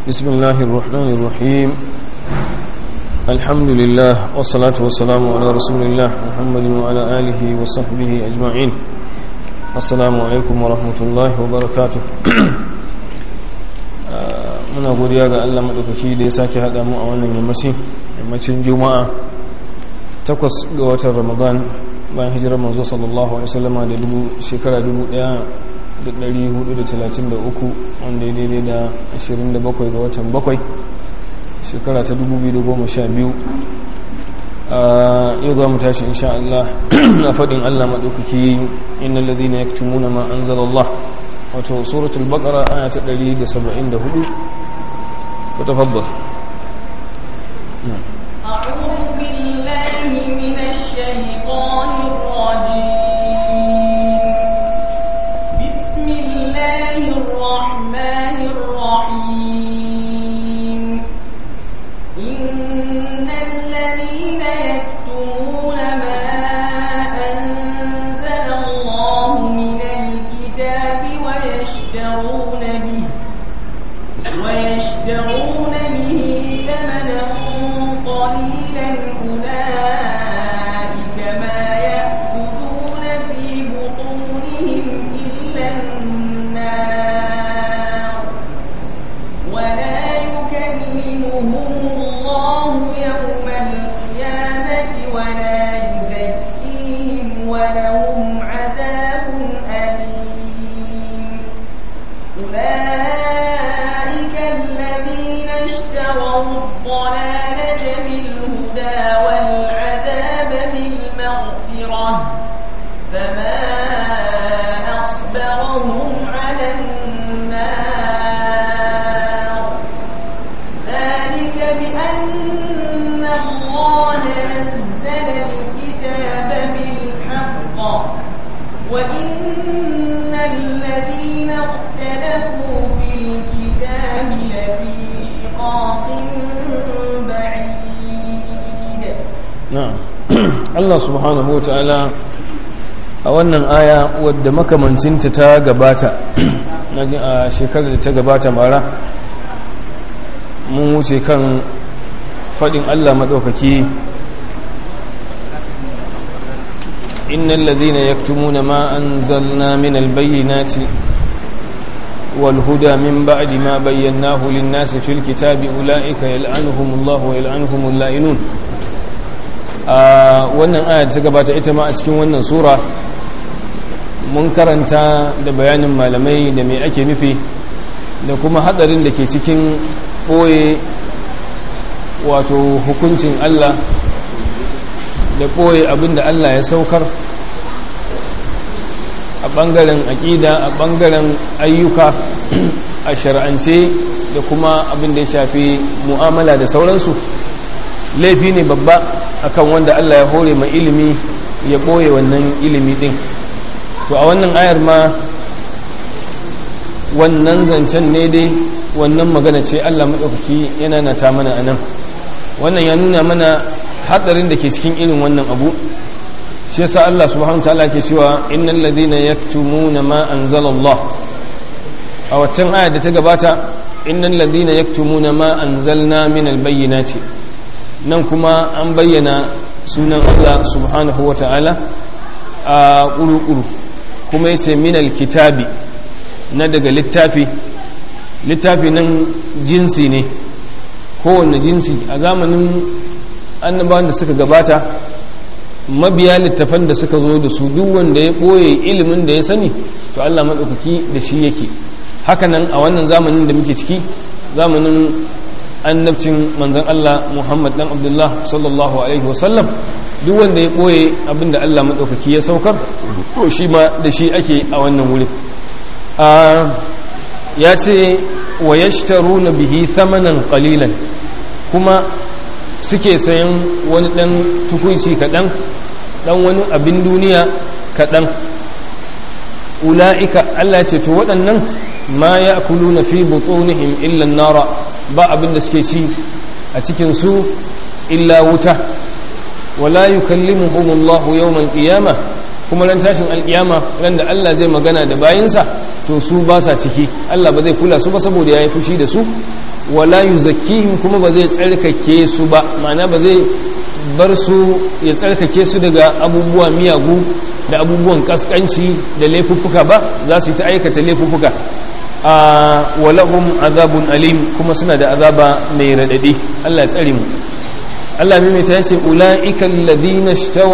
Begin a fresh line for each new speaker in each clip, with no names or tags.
بسم الله الرحمن الرحيم الحمد لله والصلاة والسلام على رسول الله محمد وعلى آله وصحبه أجمعين السلام عليكم ورحمة الله وبركاته muna godiya ga Allah madaukaki da ya sake hada mu a wannan yammacin juma'a 8 ga watan Ramadan bayan hijirar manzo sallallahu alaihi wasallama da shekara 1433 wanda ya daidai da 27 ga watan 7 shekara ta 2012 yau za mu tashi insha Allah na faɗin Allah madaukaki innal ladhina yaktumuna ma anzalallah wato suratul baqara aya ta 174 فتفضل
أعوذ بالله من الشيطان الرجيم بسم الله الرحمن الرحيم إن الذين يكتمون ما أنزل الله من الكتاب ويشترون به ثمنا قليلا أولئك ما يأكلون في بطونهم إلا النار ولا يكلمهم الله يوم القيامة ولا يزكيهم ولهم عذاب أليم اشتروا الضلالة بالهدى والعذاب بالمغفرة فما أصبرهم على النار ذلك بأن الله نزل الكتاب بالحق وإن الذين اختلفوا في الكتاب لفي
Allah subhanahu wa ta'ala a wannan aya wadda makamancinta ta gabata a shekarar da ta gabata mara mun wuce kan fadin Allah madaukaki innal ladhina yaktumuna ma anzalna minal bayyinati والهدى من بعد ما بيناه للناس في الكتاب أولئك يلعنهم الله ويلعنهم اللائنون wannan aya ta gabata ita ma a cikin wannan sura mun karanta da bayanin malamai da mai ake nufi da kuma hadarin da ke cikin ɓoye wato hukuncin Allah da ɓoye abinda Allah ya saukar a ɓangaren aƙida a ɓangaren ayyuka a shar'ance da kuma abin da ya shafi mu'amala da sauransu laifi ne babba akan wanda Allah ya hore mai ilimi ya ɓoye wannan ilimi ɗin to a wannan ayar ma wannan zancen ne dai wannan magana ce Allah maɗaukaki yana nata mana a nan wannan ya nuna mana hatsarin da ke cikin irin wannan abu shi yasa Allah subhanahu wataala ke cewa innal ladina yaktumuna ma anzalallah a waccan aya da ta gabata innal ladina yaktumuna ma anzalna minal bayyinati nan kuma an bayyana sunan Allah subhanahu wataala a ƙuruƙuru kuma yace minal kitabi na daga littafi nan jinsi ne kowanne jinsi a zamanin annabawan da suka gabata mabiya littafan da suka zo da su duk wanda ya ɓoye ilimin da ya sani to Allah maɗaukaki da shi yake hakanan a wannan zamanin da muke ciki zamanin annabcin manzon Allah Muhammad dan Abdullah sallallahu alaihi wasallam duk wanda ya ɓoye abinda Allah maɗaukaki ya saukar to shi ma da shi ake a wannan wuri ya ce wa yashtaruna bihi thamanan qalilan kuma suke sayan wani ɗan tukunci kaɗan ɗan wani abin duniya kaɗan ula'ika Allah ce to waɗannan ma ya kulu na fi butunihim illan nara ba abin da suke ci a cikinsu illa wuta wala yukallimuhum Allah yawmal qiyama kuma ran tashin alkiyama ran da Allah zai magana da bayinsa to su ba sa ciki Allah ba zai kula su ba saboda yayi fushi da su wala yuzakkihim kuma ba zai tsarkake su ba ma'ana ba zai bar su ya tsarkake su daga abubuwa miyagu da abubuwan kaskanci da laifuffuka ba za su yi ta aikata laifuffuka walahum azabun alim kuma suna da azaba mai radadi Allah ya tsare mu Allah mai ta yace ulaika alladhina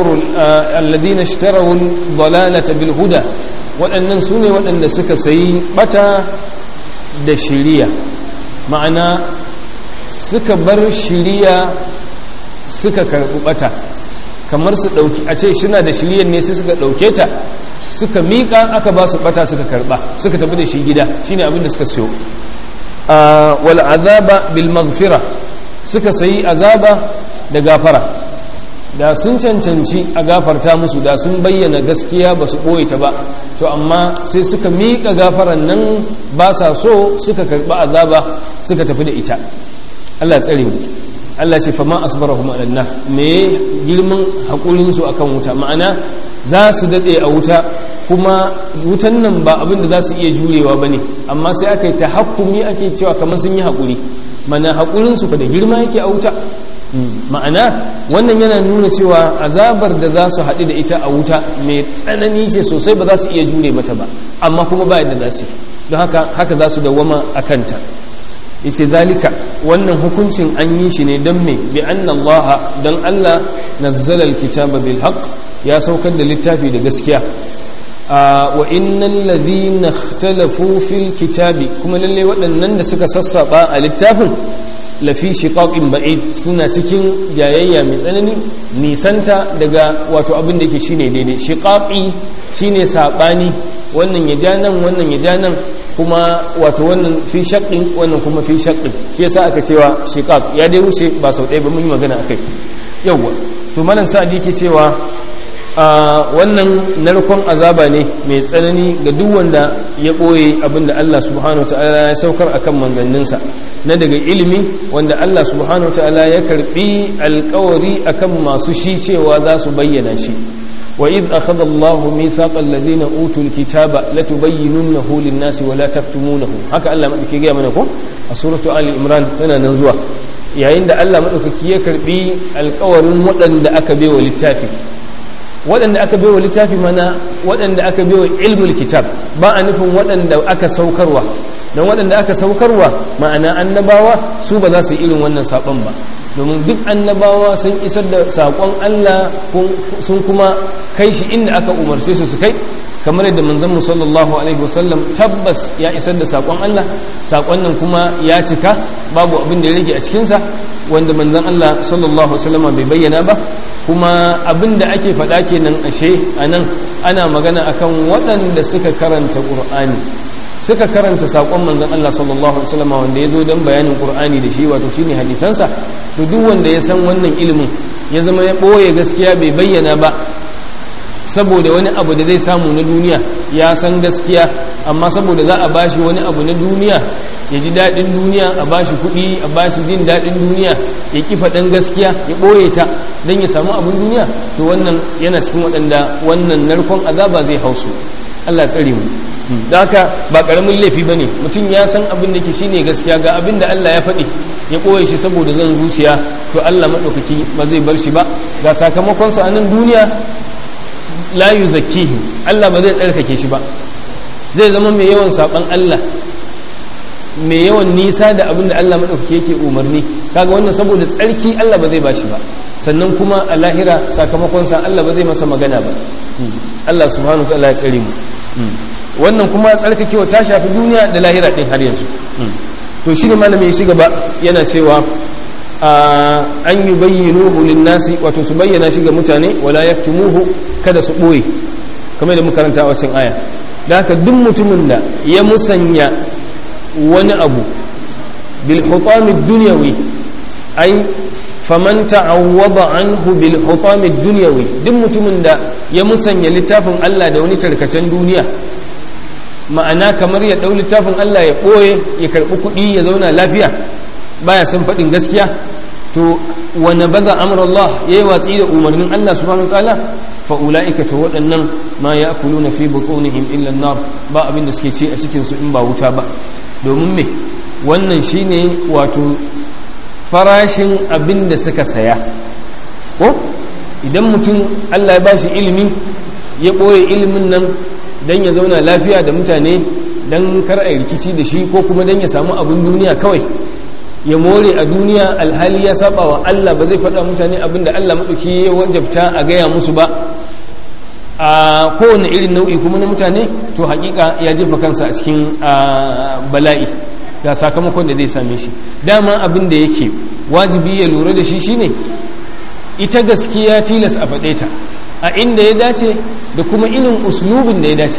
ishtaraw dalalata bil huda waɗannan sune waɗanda suka sayi bata da shiriya ma'ana suka bar shiriya suka karɓi bata kamar su ɗauki a ce suna da shiriyar ne sai suka ɗauke ta suka miƙa aka ba su bata suka karɓa suka tafi da shi gida shine abin da suka siyo wal azaba bil maghfira suka sayi azaba da gafara da sun cancanci a gafarta musu da sun bayyana gaskiya ba su ɓoye ta ba to amma sai suka miƙa gafaran nan ba sa so suka karɓi azaba suka tafi da ita Allah ya tsare mu Allah ce fa ma asbarahum alanna me girman hakurin su akan wuta ma'ana za su dade a wuta kuma wutan nan ba abin da za su iya jurewa bane amma sai aka yi tahakkumi ake cewa kamar sun yi hakuri mana hakurin su fa da girma yake a wuta ma'ana wannan yana nuna cewa azabar da za su haɗu da ita a wuta mai tsanani ce sosai ba za su iya jure mata ba amma kuma ba yadda za su don haka za su dawwama a kanta yace zalika wannan hukuncin an yi shi ne don me bi anna Allah dan Allah nazzala alkitaba bil haqq ya saukar da littafi da gaskiya wa innal ladhina ikhtalafu fil kitabi kuma lalle waɗannan da suka sassaba a littafin lafi shiqaqin ba'id suna cikin jayayya mai tsanani nisanta daga wato abin da yake shine daidai shiqaqi shine sabani wannan ya ja nan wannan ya ja nan kuma wato wannan fi shaqqin wannan kuma fi shaqqin shi yasa aka cewa shiqaq ya dai wuce ba sau ɗaya ba mun yi magana akai yawa to malam sa'adi yake cewa wannan narkon azaba ne mai tsanani ga duk wanda ya ɓoye abinda Allah subhanahu ta'ala ya saukar akan manzanninsa na daga ilimi wanda Allah subhanahu ta'ala ya karbi alkawari akan masu shi cewa za su bayyana shi wa idh akhadha Allahu mithaqa alladhina utul kitaba latubayyinunahu lin-nasi wa la taktumunahu haka Allah madauki ga mana ko a suratu ali imran tana nan zuwa yayin da Allah madaukaki ya karbi alkawarin waɗanda aka baiwa littafi waɗanda aka baiwa littafi mana waɗanda aka baiwa ilmul kitab ba a nufin waɗanda aka saukarwa don waɗanda aka saukarwa ma'ana annabawa su ba za su yi irin wannan saƙon ba domin duk annabawa sun isar da saƙon Allah sun kuma kai shi inda aka umarce su kai kamar yadda manzon sallallahu alaihi wasallam tabbas ya isar da saƙon Allah saƙon nan kuma ya cika babu abin da ya rage a cikinsa wanda manzon Allah sallallahu alaihi wasallam bai bayyana ba kuma abin da ake faɗa kenan ashe a nan ana magana akan waɗanda suka karanta ƙur'ani suka karanta saƙon manzon Allah sallallahu alaihi wasallam wanda ya zo don bayanin ƙur'ani da shi wato shine hadisansa to duk wanda ya san wannan ilimin ya zama ya ɓoye gaskiya bai bayyana ba saboda wani abu da zai samu na duniya ya san gaskiya amma saboda za a bashi wani abu na duniya ya ji daɗin duniya a bashi kuɗi a bashi jin daɗin duniya ya ƙi faɗin gaskiya ya ɓoye ta don ya samu abin duniya to wannan yana cikin waɗanda wannan narkon azaba zai hausu Allah tsare mu da haka ba ƙaramin laifi ba ne mutum ya san abin da ke shine gaskiya ga abin da Allah ya faɗi ya ɓoye shi saboda zan zuciya to Allah maɗaukaki ba zai bar shi ba ga sakamakonsa a nan duniya la yuzakkihi Allah ba zai tsarkake shi ba zai zama mai yawan saɓan Allah mai yawan nisa da abin da Allah maɗaukaki yake umarni kaga wannan saboda tsarki Allah ba zai bashi ba sannan kuma a lahira sakamakonsa Allah ba zai masa magana ba Allah subhanahu wa ta'ala ya tsare mu wannan kuma tsarkakewa ta shafi duniya da lahira din har yanzu to shine malamin ya shiga ba yana cewa an yi bayyinuhu lin-nasi wato su bayyana shi ga mutane wala yaktumuhu kada su boye kamar da muka karanta a wacin aya da haka duk mutumin da ya musanya wani abu bil hutami dunyawi ai faman ta'awwada anhu bil hutami dunyawi duk mutumin da ya musanya littafin Allah da wani tarkacen duniya ma'ana kamar ya ɗau littafin Allah ya ɓoye ya karɓi kuɗi ya zauna lafiya baya son faɗin gaskiya to wani baza amur Allah ya yi watsi da umarnin Allah subhanahu ta'ala fa ulaika to waɗannan ma ya'kuluna fi butunihim illa an-nar ba abin da suke ci a cikin su in ba wuta ba. Domin me wannan shine wato farashin abin da suka saya ko idan mutum Allah ya bashi ilimi ya ɓoye ilimin nan don ya zauna lafiya da mutane don kar a rikici da shi ko kuma don ya samu abin duniya kawai ya more a duniya alhali ya saba wa Allah ba zai faɗa mutane abin da Allah maɗauki ya wajabta a gaya musu ba a kowane irin nau'i kuma na mutane to hakika ya jefa kansa a cikin bala'i ga sakamakon da zai same shi. Dama abin da yake wajibi ya lura da shi shine ita gaskiya tilas a faɗe ta a inda ya dace da kuma irin uslubin da ya dace,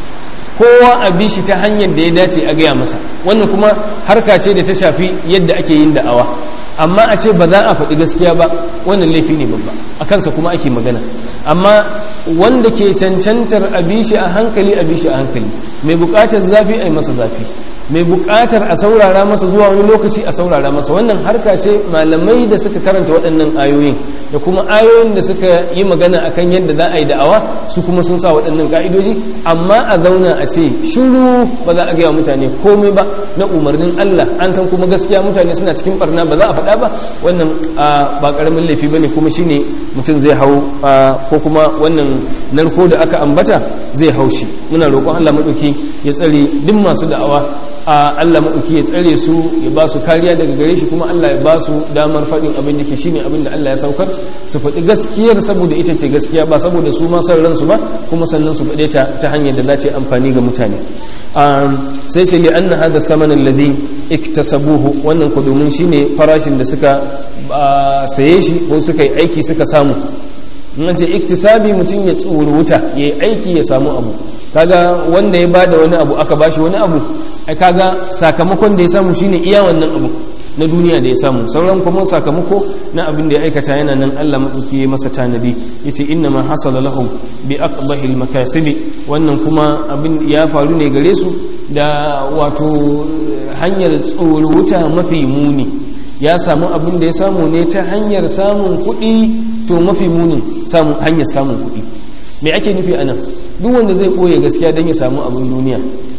kowa a bi shi ta hanyar da ya dace a gaya masa. Wannan kuma harka ce da ta shafi yadda ake yin da'awa, amma a ce ba za a faɗi gaskiya ba wannan laifi ne babba, a kansa kuma ake magana. Amma wanda ke cancantar a bi shi a hankali a bi shi a hankali, mai buƙatar zafi a yi masa zafi, mai buƙatar a saurara masa zuwa wani lokaci a saurara masa. Wannan harka ce malamai da suka karanta waɗannan ayoyin da kuma ayoyin da suka yi magana akan yadda za a yi da'awa su kuma sun sa waɗannan ka'idoji. Amma a zauna a ce shiru ba za a gaya mutane komai ba na umarnin Allah, an san kuma gaskiya mutane suna cikin barna ba za a faɗa ba, wannan ba ƙaramin laifi bane, kuma shine mutum zai hau ko kuma wannan narko da aka ambata zai haushi. Muna roƙon Allah maɗauki ya tsare duk masu da'awa, Allah maɗauki ya tsare su, ya ba su kariya daga gare shi, kuma Allah ya ba su damar faɗin abin da ke shi ne abin da Allah ya saukar, su faɗi gaskiyar saboda ita ce gaskiya ba saboda su ma san ransu ba, kuma sannan su faɗe ta hanyar da za ta yi amfani ga mutane. Sai sai li'anna hada thamanan alladhi iktasabuhu, wannan ku domin shine farashin da suka saye shi ko suka yi aiki suka samu. in ce iktisabi mutum ya tsuruta ya yi aiki ya samu abu, kaga wanda ya bada wani abu aka bashi wani abu, ai kaga sakamakon da ya samu shine iya wannan abu na duniya da ya samu, sauran kuma sakamako na abin da ya aikata yana nan Allah madauki ya masa tanadi. yace inna ma hasala lahum bi aqbahil makasibi, wannan kuma abin ya faru ne gare su da wato hanyar tsuruta mafi muni. Ya samu abin da ya samu ne ta hanyar samun kuɗi, to mafi munin hanyar samun kuɗi. Me ake nufi anan? Duk wanda zai ɓoye gaskiya don ya samu abin duniya,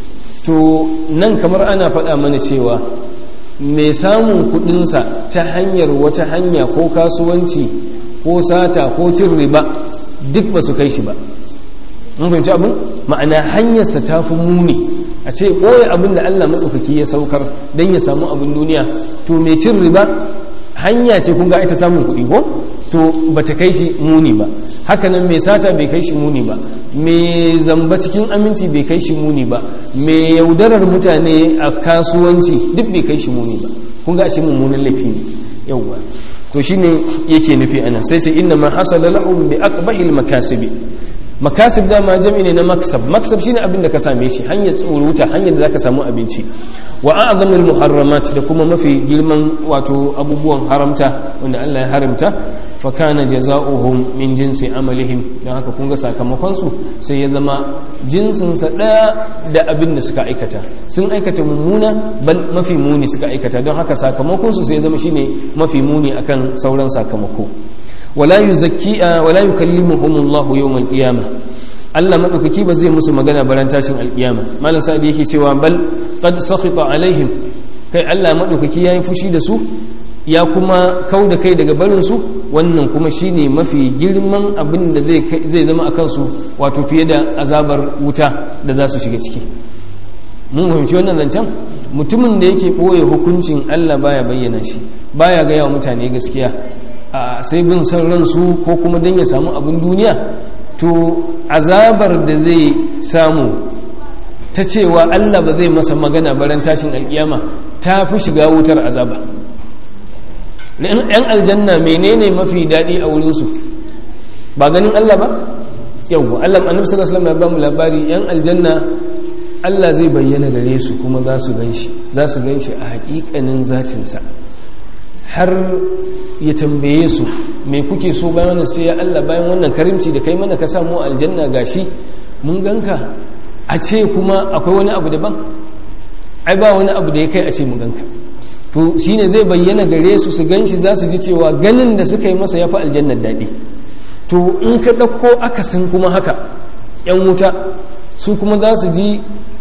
to nan kamar ana faɗa mana cewa mai samun kuɗinsa ta hanyar wata hanya ko kasuwanci ko sata ko cin riba duk ba su kai shi ba. mun fahimci abin? Ma'ana hanyarsa ta fi muni. A ce ɓoye abin da Allah maɗaukaki ya saukar don ya samu abin duniya, to mai cin riba hanya ce kun ga ita samun kuɗi ko? To ba ta kai shi muni ba. Hakanan mai sata bai kai shi muni ba, mai zamba cikin aminci bai kai shi muni ba, mai yaudarar mutane a kasuwanci duk bai kai shi muni ba. kun ga shi mummunan laifi ne. yauwa to shine yake nufi ana sai sai inna ma hasala lahum bi aqbahil makasibi. Makasib dama jami ne na maksab. Maksab shine abin da ka same shi, hanyar tsuruta, hanyar da zaka samu abinci. Wa a'zamul muharramat, da kuma mafi girman wato abubuwan haramta wanda Allah ya haramta. Fa kana jazaohum min jinsi amalihim, dan haka kun ga sakamakon su sai ya zama jinsin sa daya da abin da suka aikata. Sun aikata mummuna bal mafi muni suka aikata, don haka sakamakon su sai ya zama shine mafi muni akan sauran sakamako. wala yukallimuhum Allah yawm al-qiyamah, Allah madaukaki ba zai musu magana baran tashin al-qiyama. malam sa'idi yake cewa bal qad sakhita alaihim, kai Allah madaukaki yayi fushi da su ya kuma kauda kai daga barin su. Wannan kuma shine mafi girman abin da zai zama akan su, wato fiye da azabar wuta da za su shiga ciki. mun fahimci wannan zancen. Mutumin da yake boye hukuncin Allah baya bayyana shi, baya ga yawa mutane gaskiya, sai bin son ransu ko kuma don ya samu abin duniya, to azabar da zai samu ta cewa Allah ba zai masa magana baran tashin alkiyama ta fi shiga wutar azaba. yan aljanna menene mafi daɗi a wurinsu? ba ganin Allah ba? yau Allah annabi sallallahu alaihi wasallam ya ba mu labari, yan aljanna Allah zai bayyana gare su kuma za su ganshi a haƙiƙanin zatinsa, har ya tambaye su me kuke so bayan wannan, sai ya Allah bayan wannan karimci da kai mana ka samu aljanna gashi mun ganka, a ce kuma akwai wani abu daban? ai ba wani abu da ya kai a ce mun ganka. to shine zai bayyana gare su su ganshi, za su ji cewa ganin da suka yi masa yafi aljannar daɗi. to in ka ɗauko akasin kuma haka 'yan wuta su kuma za su ji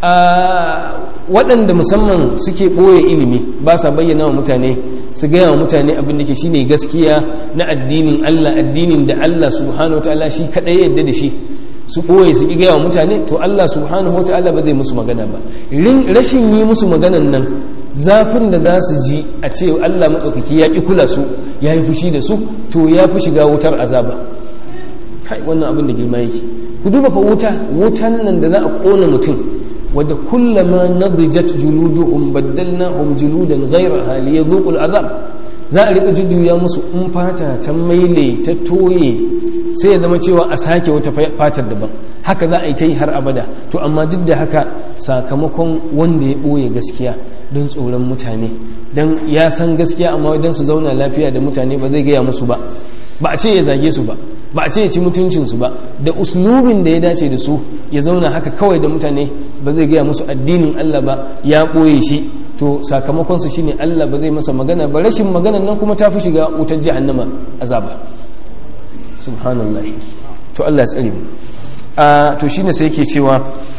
waɗanda musamman suke ɓoye ilimi ba sa bayyana wa mutane su gaya wa mutane abin da ke shi ne gaskiya na addinin Allah, addinin da Allah subhanahu wa ta'ala shi kaɗai yadda da shi, su ɓoye su gaya wa mutane, to Allah subhanahu wa ta'ala ba zai musu magana ba. Rashin yi musu maganan nan, zafin da za su ji a ce Allah maɗaukaki ya ƙi kula su, ya yi fushi da su, to ya fi shiga wutar azaba. Kai, wannan abin da girma yake. Ku duba fa wutan nan da za a ƙona mutum, wadda kullama nadijat juluduhum baddalnahum juludan ghayraha liyadhuqul azab, za a rika jujjuya musu in fata ta maile ta toye sai ya zama cewa a sake wata fatar daban, haka za a yi ta yi har abada. To amma duk da haka sakamakon wanda ya ɓoye gaskiya don tsoron mutane, don ya san gaskiya amma don su zauna lafiya da mutane ba zai gaya musu ba a ce ya zage su ba a ce ya ci mutuncinsu ba, da uslubin da ya dace da su ya zauna haka kawai da mutane, ba zai gaya musu addinin Allah ba, ya ɓoye shi, to sakamakonsu shine Allah ba zai masa magana ba. Rashin maganan nan kuma ta fi shiga wutar jahannama azaba. Subhanallah. To Allah ya tsare mu. To shine sai yake cewa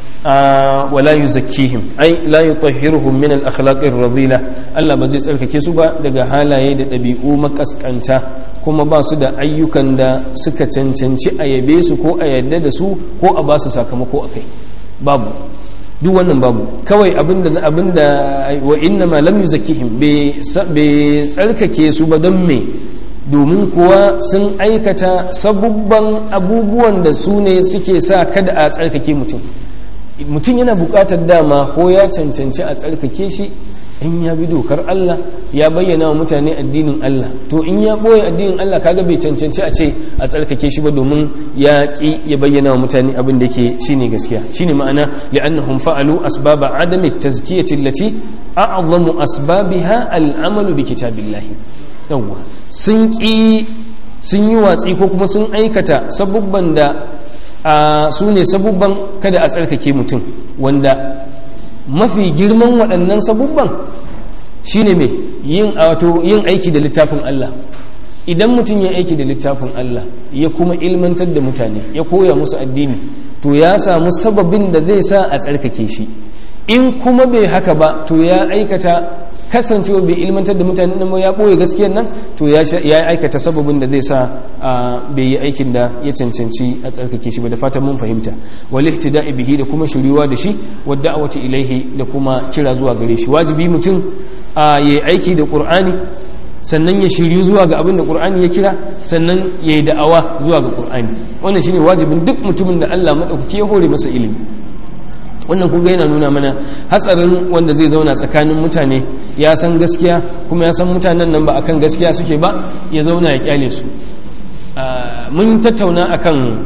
wala yuzakkihim ay la yutahhiruhum min al-akhlaq ar-radila, Allah ba zai tsarkake su ba daga halaye da ɗabi'u makaskanta, kuma ba su da ayyukan da suka cancanci a yabe su ko a yadda da su ko a ba su sakamako akai. Babu, duk wannan babu. Kawai abinda wa inna ma lam yuzakkihim bai tsarkake su ba, don me? Domin kuwa sun aikata sabubban abubuwan da su ne suke sa kada a tsarkake mutum yana bukatar dama ko ya cancanci a tsarkake shi in ya bi dokar Allah, ya bayyana wa mutane addinin Allah. To in ya boye addinin Allah, kaga bai cancanci a ce a tsarkake shi ba, domin ya ki ya bayyana wa mutane abin da yake shine gaskiya. Shine ma'ana li'annahum fa'alu asbaba adami at-tazkiyati allati a'zamu asbabiha al-amalu bi kitabillah. Yawwa, sun yi watsi ko kuma sun aikata sabubban da su ne sabubban kada a tsarkake mutum, wanda mafi girman waɗannan sabubban shine mai yin aiki da littafin Allah. Idan mutum ya aiki da littafin Allah ya kuma ilmantar da mutane, ya koya musu addini, to ya samu sababin da zai sa a tsarkake shi. In kuma bai haka ba, to ya aikata, kasancewa bai ilmantar da mutane nan ya ɓoye gaskiyar nan, to ya aikata sababin da zai sa bai yi aikin da ya cancanci a tsarkake shi ba. Da fatan mun fahimta. wal ihtida'i bihi, da kuma shiriwa da shi, wa da'wati ilaihi, da kuma kira zuwa gare shi. Wajibi mutum yayi aiki da Qur'ani, sannan ya shiryu zuwa ga abin da Qur'ani ya kira, sannan yayi da'awa zuwa ga Qur'ani. Wannan shine wajibin duk mutumin da Allah madaukaki ya hore masa ilimi. Wannan kuga yana nuna mana hatsarin wanda zai zauna tsakanin mutane, ya san gaskiya kuma ya san mutanen nan ba akan gaskiya suke ba, ya zauna ya kyale su. Mun tattauna akan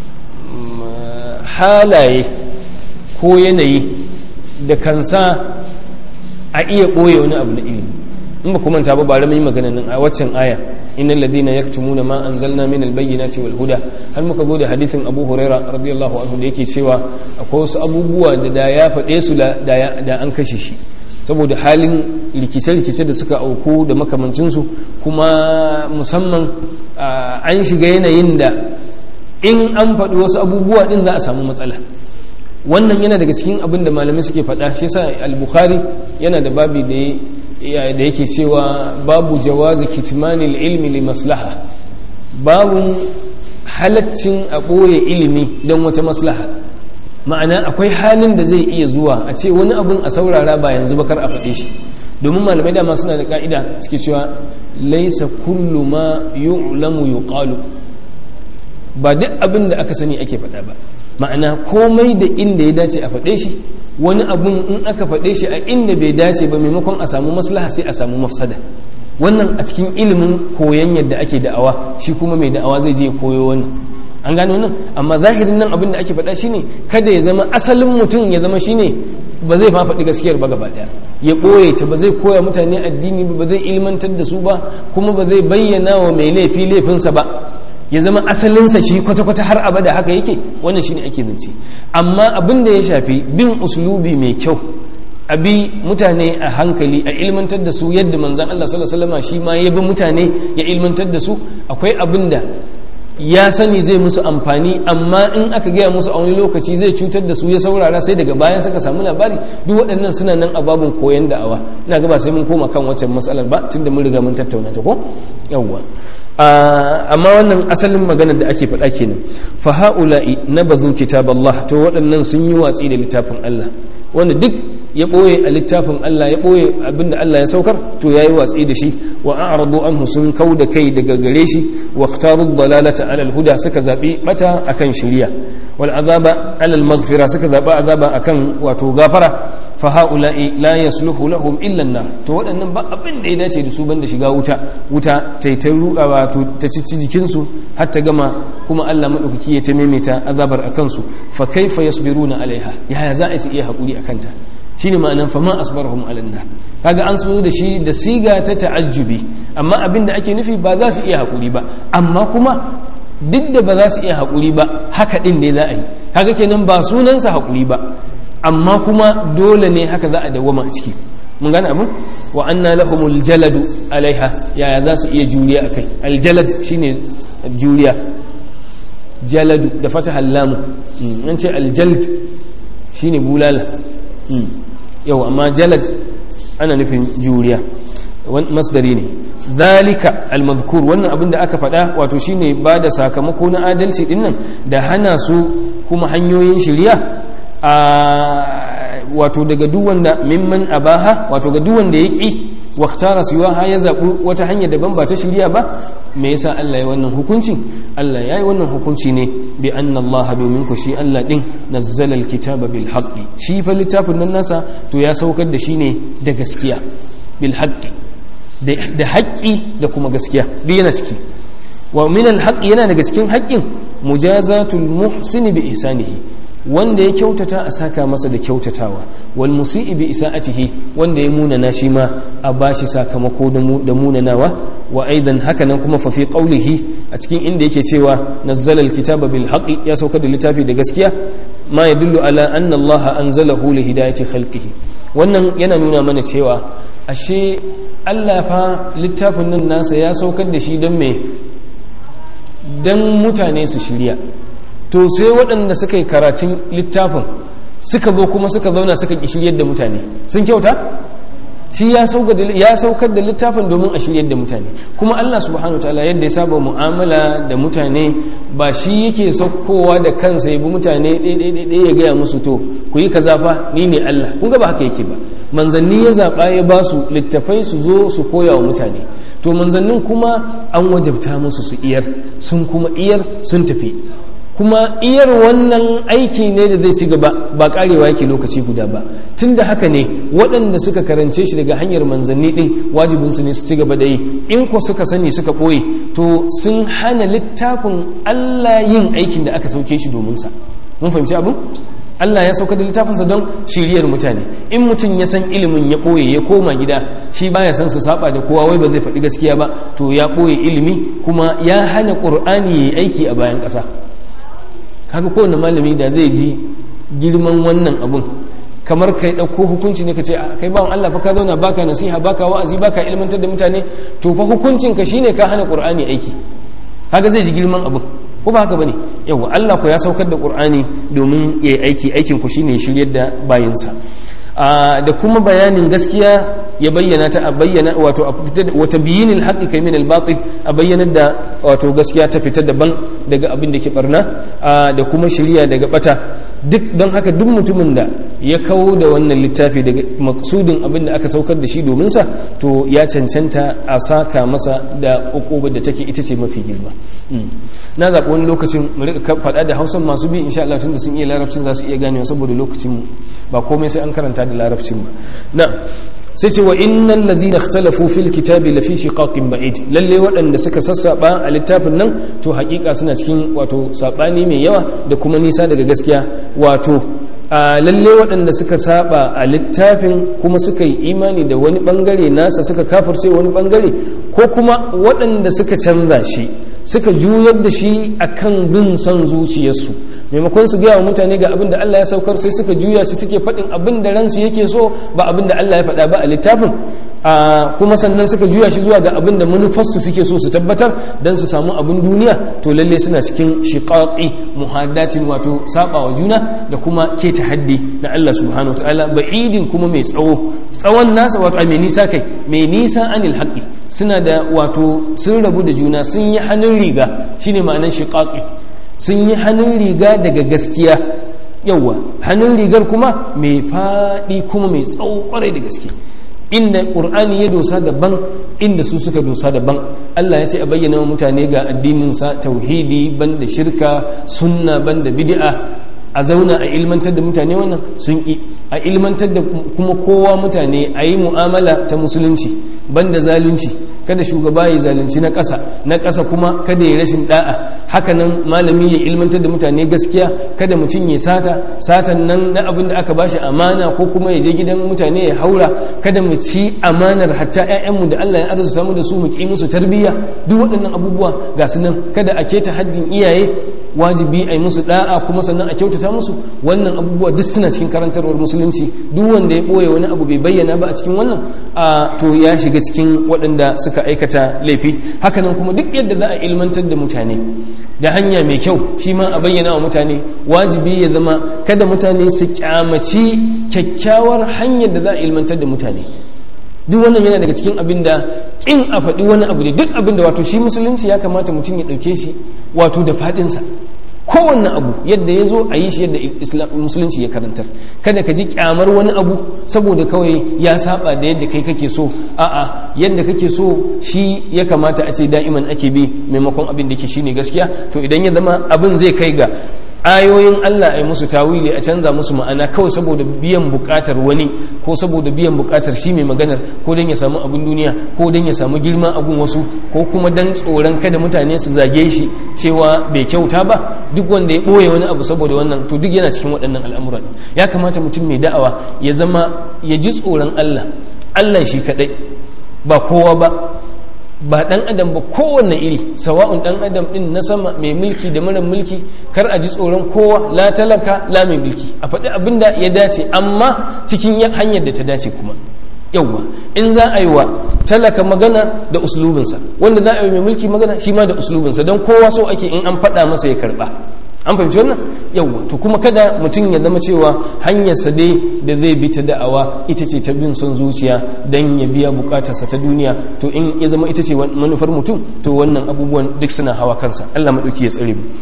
halaye ko yanayi da kansa a iya ɓoye wani abu na ilimi. In ba kuma ta ba mai magana nan a waccan aya, innal ladina yaktumuna ma anzalna min albayyinati wal huda, har muka zo da hadisin Abu Huraira radiyallahu anhu da yake cewa akwai wasu abubuwa da ya faɗe su da an kashe shi, saboda halin rikice-rikice da suka auku da makamancinsu, kuma musamman an shiga yanayin da in an faɗi wasu abubuwa din za a samu matsala. Wannan yana daga cikin abin da malamai suke faɗa. Shi yasa al-Bukhari yana da babi da yake cewa babu jawazi kitmanil ilmi li maslaha, babu halaccin a ɓoye ilimi don wata maslaha. Ma'ana akwai halin da zai iya zuwa a ce wani abun a saurara ba yanzu bakar a faɗe shi, domin malamai dama suna da ka'ida suke cewa laisa kullu ma yu'lamu yuqalu, ba duk abin da aka sani ake faɗa ba. Ma'ana komai da inda ya dace a faɗe shi, wani abun in aka faɗe shi a inda bai dace ba, maimakon a samu maslaha sai a samu mafsada. Wannan a cikin ilimin koyon yadda ake da'awa, shi kuma mai da'awa zai je koyo wannan. An gano nan, amma zahirin nan abin da ake faɗa shine kada ya zama asalin mutum ya zama shine ba zai ma faɗi gaskiyar ba gaba ɗaya, ya ɓoye ta, ba zai koya mutane addini ba zai ilmantar da su ba, kuma ba zai bayyana wa mai laifi laifinsa ba, ya zama asalinsa shi kwata-kwata har abada haka yake. Wannan shine ake zance. Amma abin da ya shafi bin uslubi mai kyau, a bi mutane a hankali, a ilmantar da su yadda manzan Allah sallallahu alaihi wasallam shi ma ya bi mutane ya ilmantar da su, akwai abin da ya sani zai musu amfani, amma in aka gaya musu a wani lokaci zai cutar da su ya saurara sai daga bayan suka samu labari. Duk waɗannan suna nan a babin koyon da'awa. Ina ga ba sai mun koma kan waccan matsalar ba tunda mun riga mun tattauna ta ko yawwa. Amma wannan asalin maganar da ake faɗa kenan. Fa haula'i nabadhu kitaballah, to waɗannan sun yi watsi da littafin Allah. Wanda duk ya ɓoye a littafin Allah, ya ɓoye abinda Allah ya saukar, to ya yi watsi da shi. Wa a'radu anhu, sun kau da kai daga gare shi. Wa ikhtaru dalalata ala al-huda, suka zabi bata akan shari'a. Wal azaba ala al-maghfira, suka zaba azaba akan wato gafara. Fa haula'i la yasluhu lahum illa an-nar, to waɗannan ba abin da ya dace da su banda shiga wuta ta ruɗa wato ta cici jikin su har ta gama, kuma Allah madaukaki ya ta maimaita azabar akan su. Fa kaifa yasbiruna alaiha, yaya za a iya hakuri akan ta? Shine ma'anan fa ma asbarhum ala an-nar. Kaga an so da shi da siga ta ta'ajjubi, amma abin da ake nufi ba za su iya hakuri ba, amma kuma duk da ba za su iya hakuri ba, haka din ne za a yi. Kaga kenan ba sunansa hakuri ba, amma kuma dole ne haka za a dawama a ciki. Mun gane abin? Wa anna lahumul jaladu alaiha, yaya za su iya juriya akai? Aljalad shine juriya, jaladu da fatahal lam. An ce aljald shine bulala, yau amma jalad ana nufin juriya, masdari ne. Zalika almadhkur, wannan abin da aka faɗa wato shine ba da sakamako na adalci dinnan da hana su kuma hanyoyin shari'a. Wato daga duk wanda mimman abaha, wato ga duk wanda ya ƙi waktara siwaha, ya zaɓi wata hanyar daban ba ta shirya ba. Me yasa Allah ya wannan hukunci? Allah ya yi wannan hukunci ne bi anna Allah, domin ku shi Allah din nazzala alkitaba bil haqqi, shi fa littafin nan nasa to ya saukar da shi ne da gaskiya, bil haqqi, da haƙƙi da kuma gaskiya duk yana ciki. Wa min al haqqi, yana daga cikin haƙƙin mujazatul muhsini bi ihsanihi, wanda ya kyautata a saka masa da kyautatawa. Wal musii bi isaatihi, wanda ya munana shi ma a bashi sakamako da munanawa. Wa aidan haka nan kuma fa fi qawlihi, a cikin inda yake cewa nazzala alkitaba bil haqqi, ya sauka da littafi da gaskiya, ma yadullu ala anna Allah anzalahu li hidayati khalqihi. Wannan yana nuna mana cewa ashe Allah fa littafin nan nasa ya saukar da shi don me? Dan mutane su shirya. To sai waɗanda suka yi karatun littafin suka zo kuma suka zauna suka ƙi shiryar da mutane, sun kyauta? Shi ya saukar da littafin domin a shiryar da mutane. Kuma Allah subhanahu wa ta'ala yadda ya saba mu'amala da mutane, ba shi yake saukowa da kansa ya bi mutane ɗaya ya gaya musu to ku yi kaza fa ni ne Allah. Kun ga ba haka yake ba. Manzanni ya zaɓa ya ba su littafai su zo su koya wa mutane. To manzannin kuma an wajabta musu su iyar, sun kuma iyar sun tafi. Kuma iyar wannan aiki ne da zai ci gaba, ba karewa yake lokaci guda ba. Tunda haka ne waɗanda suka karance shi daga hanyar manzanni ɗin wajibinsu ne su ci gaba da yi. In ko suka sani suka ɓoye, to sun hana littafin Allah yin aikin da aka sauke shi domin sa. Mun fahimci abin? Allah ya sauka da littafinsa don shiriyar mutane. In mutum ya san ilimin ya ɓoye, ya koma gida, shi baya san su saba da kowa, wai ba zai faɗi gaskiya ba, to ya ɓoye ilimi kuma ya hana ƙur'ani ya yi aiki a bayan ƙasa. Haka kowane malami da zai ji girman wannan abun, kamar kai ɗauko hukunci ne ka ce kai bawan Allah fa ka zauna baka nasiha, baka wa'azi, baka ilmantar da mutane, to fa hukuncin ka shine ka hana Qur'ani aiki. Haka zai ji girman abun, ko ba haka bane? Yawa Allah ko ya saukar da Qur'ani domin yayi aiki, aikin ku shine shiryar da bayinsa. Da kuma bayanin gaskiya ya bayyana ta, a bayyana wato a fitar wata biyinil haqqi kai min al-batil, a bayyana da wato gaskiya ta fitar daban daga abin da ke barna, da kuma shiriya daga bata. Duk don haka duk mutumin da ya kawo da wannan littafi daga maksudin abin da aka saukar da shi domin sa, to ya cancanta a saka masa da uqubar da take ita ce mafi girma. Na zaɓi wani lokacin mu rika faɗa da Hausan masu bi, insha Allah tunda sun iya larabcin za su iya ganewa, saboda lokacin ba komai sai an karanta da larabcin ba. Na sai ce wa innal ladhina ikhtalafu fil kitabi lafi shiqaqin ba'id, lalle waɗanda suka sassaba a littafin nan to haƙiƙa suna cikin wato sabani mai yawa da kuma nisa daga gaskiya. Wato lalle waɗanda suka saba a littafin kuma suka yi imani da wani bangare nasa, suka kafirce wani bangare, ko kuma waɗanda suka canza shi, suka juyar da shi akan bin son zuciyarsu, maimakon su gaya wa mutane ga abin da Allah ya saukar sai suka juya shi suke faɗin abin da ransu yake so ba abin da Allah ya faɗa ba a littafin kuma sannan suka juya shi zuwa ga abin da manufarsu suke so su tabbatar don su samu abin duniya to lalle suna cikin shiqaqi muhaddatin wato saba wa juna da kuma ke tahaddi na Allah subhanahu wataala ba'idin kuma mai tsawon nasa wato mai nisa kai mai nisa anil haqqi suna da wato sun rabu da juna sun yi hannun riga shine ma'anar shiqaqi sun yi hannun riga daga gaskiya yauwa hannun rigar kuma mai faɗi kuma mai tsawo kwarai da gaske inda ƙur'ani ya dosa daban inda su suka dosa daban Allah ya ce a bayyana wa mutane ga addininsa tauhidi banda shirka sunna banda bid'a a zauna a ilmantar da mutane wannan sun yi a ilmantar da kuma kowa mutane a yi mu'amala ta musulunci banda zalunci kada shugaba ya zalunci na ƙasa kuma kada ya rashin da'a hakanan malami ya ilmantar da mutane gaskiya kada mutum ya satan nan na abin da aka bashi amana ko kuma ya je gidan mutane ya haura kada mu ci amanar hatta ƴaƴanmu da Allah ya arzuta mu da su mu ki musu tarbiyya duk waɗannan abubuwa ga su nan kada a keta haddin iyaye wajibi a yi musu da'a kuma sannan a kyautata musu wannan abubuwa duk suna cikin karantarwar musulunci duk wanda ya ɓoye wani abu bai bayyana ba a cikin wannan to ya shiga cikin waɗanda suka aikata laifi hakanan kuma duk yadda za a ilmantar da mutane da hanya mai kyau shi ma a bayyana wa mutane wajibi ya zama kada mutane su kyamaci kyakkyawar hanyar da za a ilmantar da mutane duk wannan yana daga cikin abin da kin a faɗi wani abu ne duk abin da wato shi musulunci ya kamata mutum ya ɗauke shi wato da faɗinsa kowanne abu yadda ya zo a yi shi yadda musulunci ya karantar kada ka ji kyamar wani abu saboda kawai ya saba da yadda kai kake so a'a yadda kake so shi ya kamata a ce da'iman ake bi maimakon abin da ke shine gaskiya to idan ya zama abin zai kai ga ayoyin Allah ai musu tawili a canza musu ma'ana kawai saboda biyan bukatar wani ko saboda biyan bukatar shi mai maganar ko dan ya samu abin duniya ko dan ya samu girma abun wasu ko kuma dan tsoron kada mutane su zage shi cewa bai kyauta ba duk wanda ya boye wani abu saboda wannan to duk yana cikin waɗannan al'amuran ya kamata mutum mai da'awa ya zama ya ji tsoron Allah shi kadai ba kowa ba dan adam ba kowanne iri sawa'un dan adam din na sama mai mulki da mara mulki kar a ji tsoron kowa la talaka la mai mulki a faɗi abinda ya dace amma cikin hanyar da ta dace kuma yawwa in za a yi wa talaka magana da uslubinsa wanda za a yi mai mulki magana shi ma da uslubinsa don kowa so ake in an faɗa masa ya karɓa an fahimci wannan yawwa to kuma kada mutum ya zama cewa hanyarsa dai da zai bi ta da'awa ita ce ta bin son zuciya don ya biya bukatarsa ta duniya to in ya zama ita ce manufar mutum to wannan abubuwan duk suna hawa kansa Allah maɗauki ya tsare mu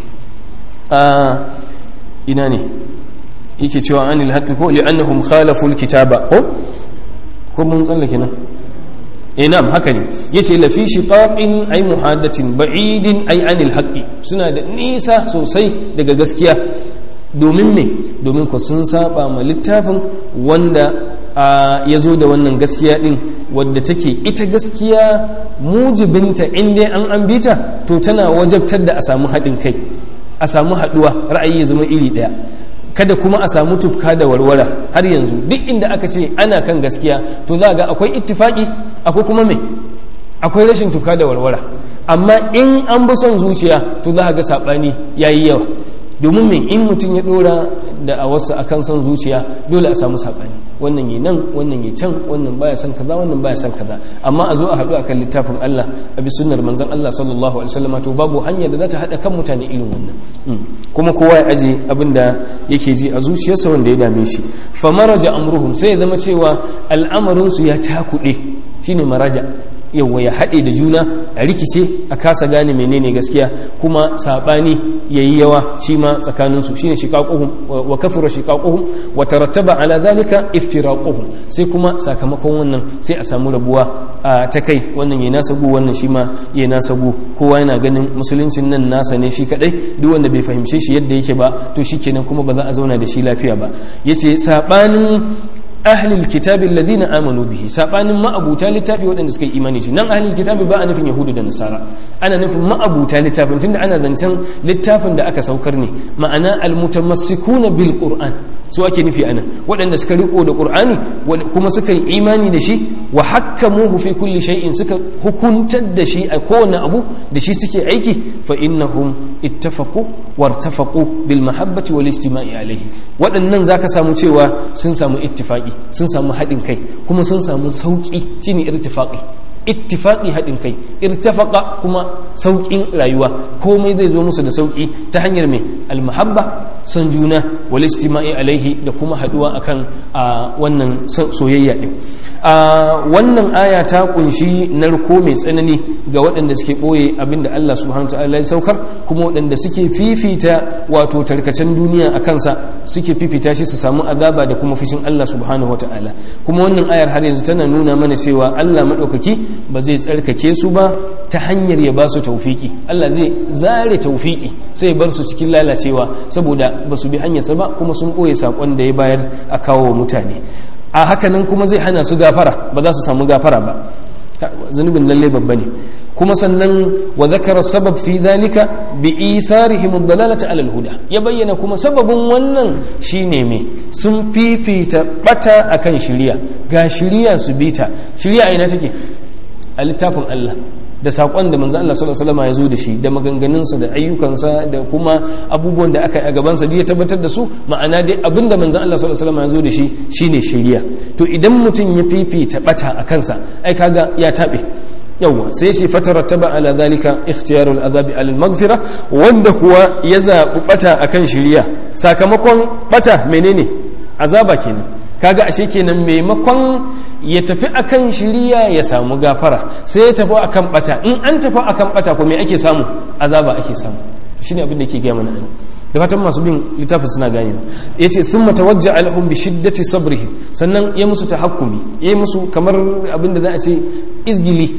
ina ne yake cewa anil haqqi ko li'annahum khalafu alkitaba ko mun tsallake nan na'am haka ne yace la fi shiqaqin ay muhaddatin ba'idin ay anil haqqi suna da nisa sosai daga gaskiya domin me domin ku sun saba ma littafin wanda ya zo da wannan gaskiya din wadda take ita gaskiya mujibinta inda an bita to tana wajabtar da a samu haɗin kai a samu haɗuwa ra'ayi ya zama iri ɗaya kada kuma a samu tufka da warwara har yanzu duk inda aka ce ana kan gaskiya to za ga akwai ittifaki akwai kuma me akwai rashin tufka da warwara amma in an bi son zuciya to za ga sabani yayi yawa domin me in mutum ya dora da a wasu akan son zuciya dole a samu sabani wannan yi nan wannan yi can wannan baya son kaza wannan baya son kaza amma a zo a haɗu akan littafin Allah a bi sunnar manzon Allah sallallahu alaihi wasallam to babu hanya da za ta haɗa kan mutane irin wannan kuma kowa ya aje abinda yake ji a zuciyarsa wanda ya dame shi fa maraja amruhum sai ya zama cewa al'amarin su ya takuɗe shine maraja yawa ya haɗe da juna a rikice a kasa gane menene gaskiya kuma saɓani ya yi yawa shi ma tsakaninsu shine shiqaquhum wa kafara shiqaquhum wa tarattaba ala zalika iftiraquhum sai kuma sakamakon wannan sai a samu rabuwa ta kai wannan ya nasabu wannan shi ma ya nasabu kowa yana ganin musuluncin nan nasa ne shi kadai duk wanda bai fahimce shi yadda yake ba to shikenan kuma ba za a zauna da shi lafiya ba yace saɓanin ahlul kitabi alladhina amanu bihi sabanin ma'abuta littafi waɗanda suka yi imani shi nan ahlul kitabi ba a nufin yahudu da nasara ana nufin ma'abuta littafin tunda ana zancen littafin da aka saukar ne, ma'ana almutamassikuna bil qur'an su ake nufi anan, waɗanda suka riko da qur'ani kuma suka yi imani da shi, wa hakkamuhu fi kulli shay'in, suka hukuntar da shi a kowane abu da shi suke aiki, fa innahum ittafaqu wartafaqu bil mahabbati wal istima'i alayhi. waɗannan zaka samu cewa sun samu ittifaqi, sun samu haɗin kai, kuma sun samu sauki, shine irtifaqi. ittifaqi haɗin kai, irtafaqa kuma sauƙin rayuwa, komai zai zo musu da sauƙi ta hanyar mai almahabba, son juna, wal istima'i alaihi, da kuma haɗuwa akan wannan soyayya ɗin. Wannan aya ta kunshi narko mai tsanani ga waɗanda suke ɓoye abinda Allah subhanahu wa ta'ala ya saukar, kuma waɗanda suke fifita wato tarkacen duniya a kansa, suke fifita shi su samu azaba da kuma fushin Allah subhanahu wa ta'ala. Kuma wannan ayar har yanzu tana nuna mana cewa Allah maɗaukaki ba zai tsarkake su ba ta hanyar ya ba su taufiki. Allah zai zare taufiki sai bar su cikin lalacewa saboda ba su bi hanyarsa ba, kuma sun ɓoye saƙon da ya bayar a kawo wa mutane. A hakanan kuma zai hana su gafara, ba za su samu gafara ba, zunubin lalle babba ne. kuma sannan wa zakara sabab fi dhalika bi itharihim ad-dalalata ala al-huda, ya bayyana kuma sababin wannan shine me sun fifita bata akan shiriya, ga shiriya su bita. Shiriya ina take? A littafin Allah da saƙon da manzo Allah sallallahu alaihi wasallam ya zo da shi, da maganganunsa da ayyukansa da kuma abubuwan da aka yi a gabansa da ya tabbatar da su, ma'ana dai abinda manzo Allah sallallahu alaihi wasallam ya zo da shi shine shiriya. To idan mutum ya fifita bata a kansa, ai kaga ya tabe. yawwa sai shi fatarattaba ala zalika ikhtiyarul azabi ala al-maghfira, wanda kuwa ya zabi bata akan shiriya, sakamakon bata menene? Azaba kenan. Kaga ashe kenan maimakon ya tafi akan shiriya ya samu gafara, sai ya tafi akan bata. In an tafi akan bata ko me ake samu? Azaba ake samu. Shine abin da yake ga mana da fatan masu bin littafin suna gane. Yace thumma tawajja alhum bi shiddati sabrihi, sannan ya musu tahakkumi, ya musu kamar abin da za a ce izgili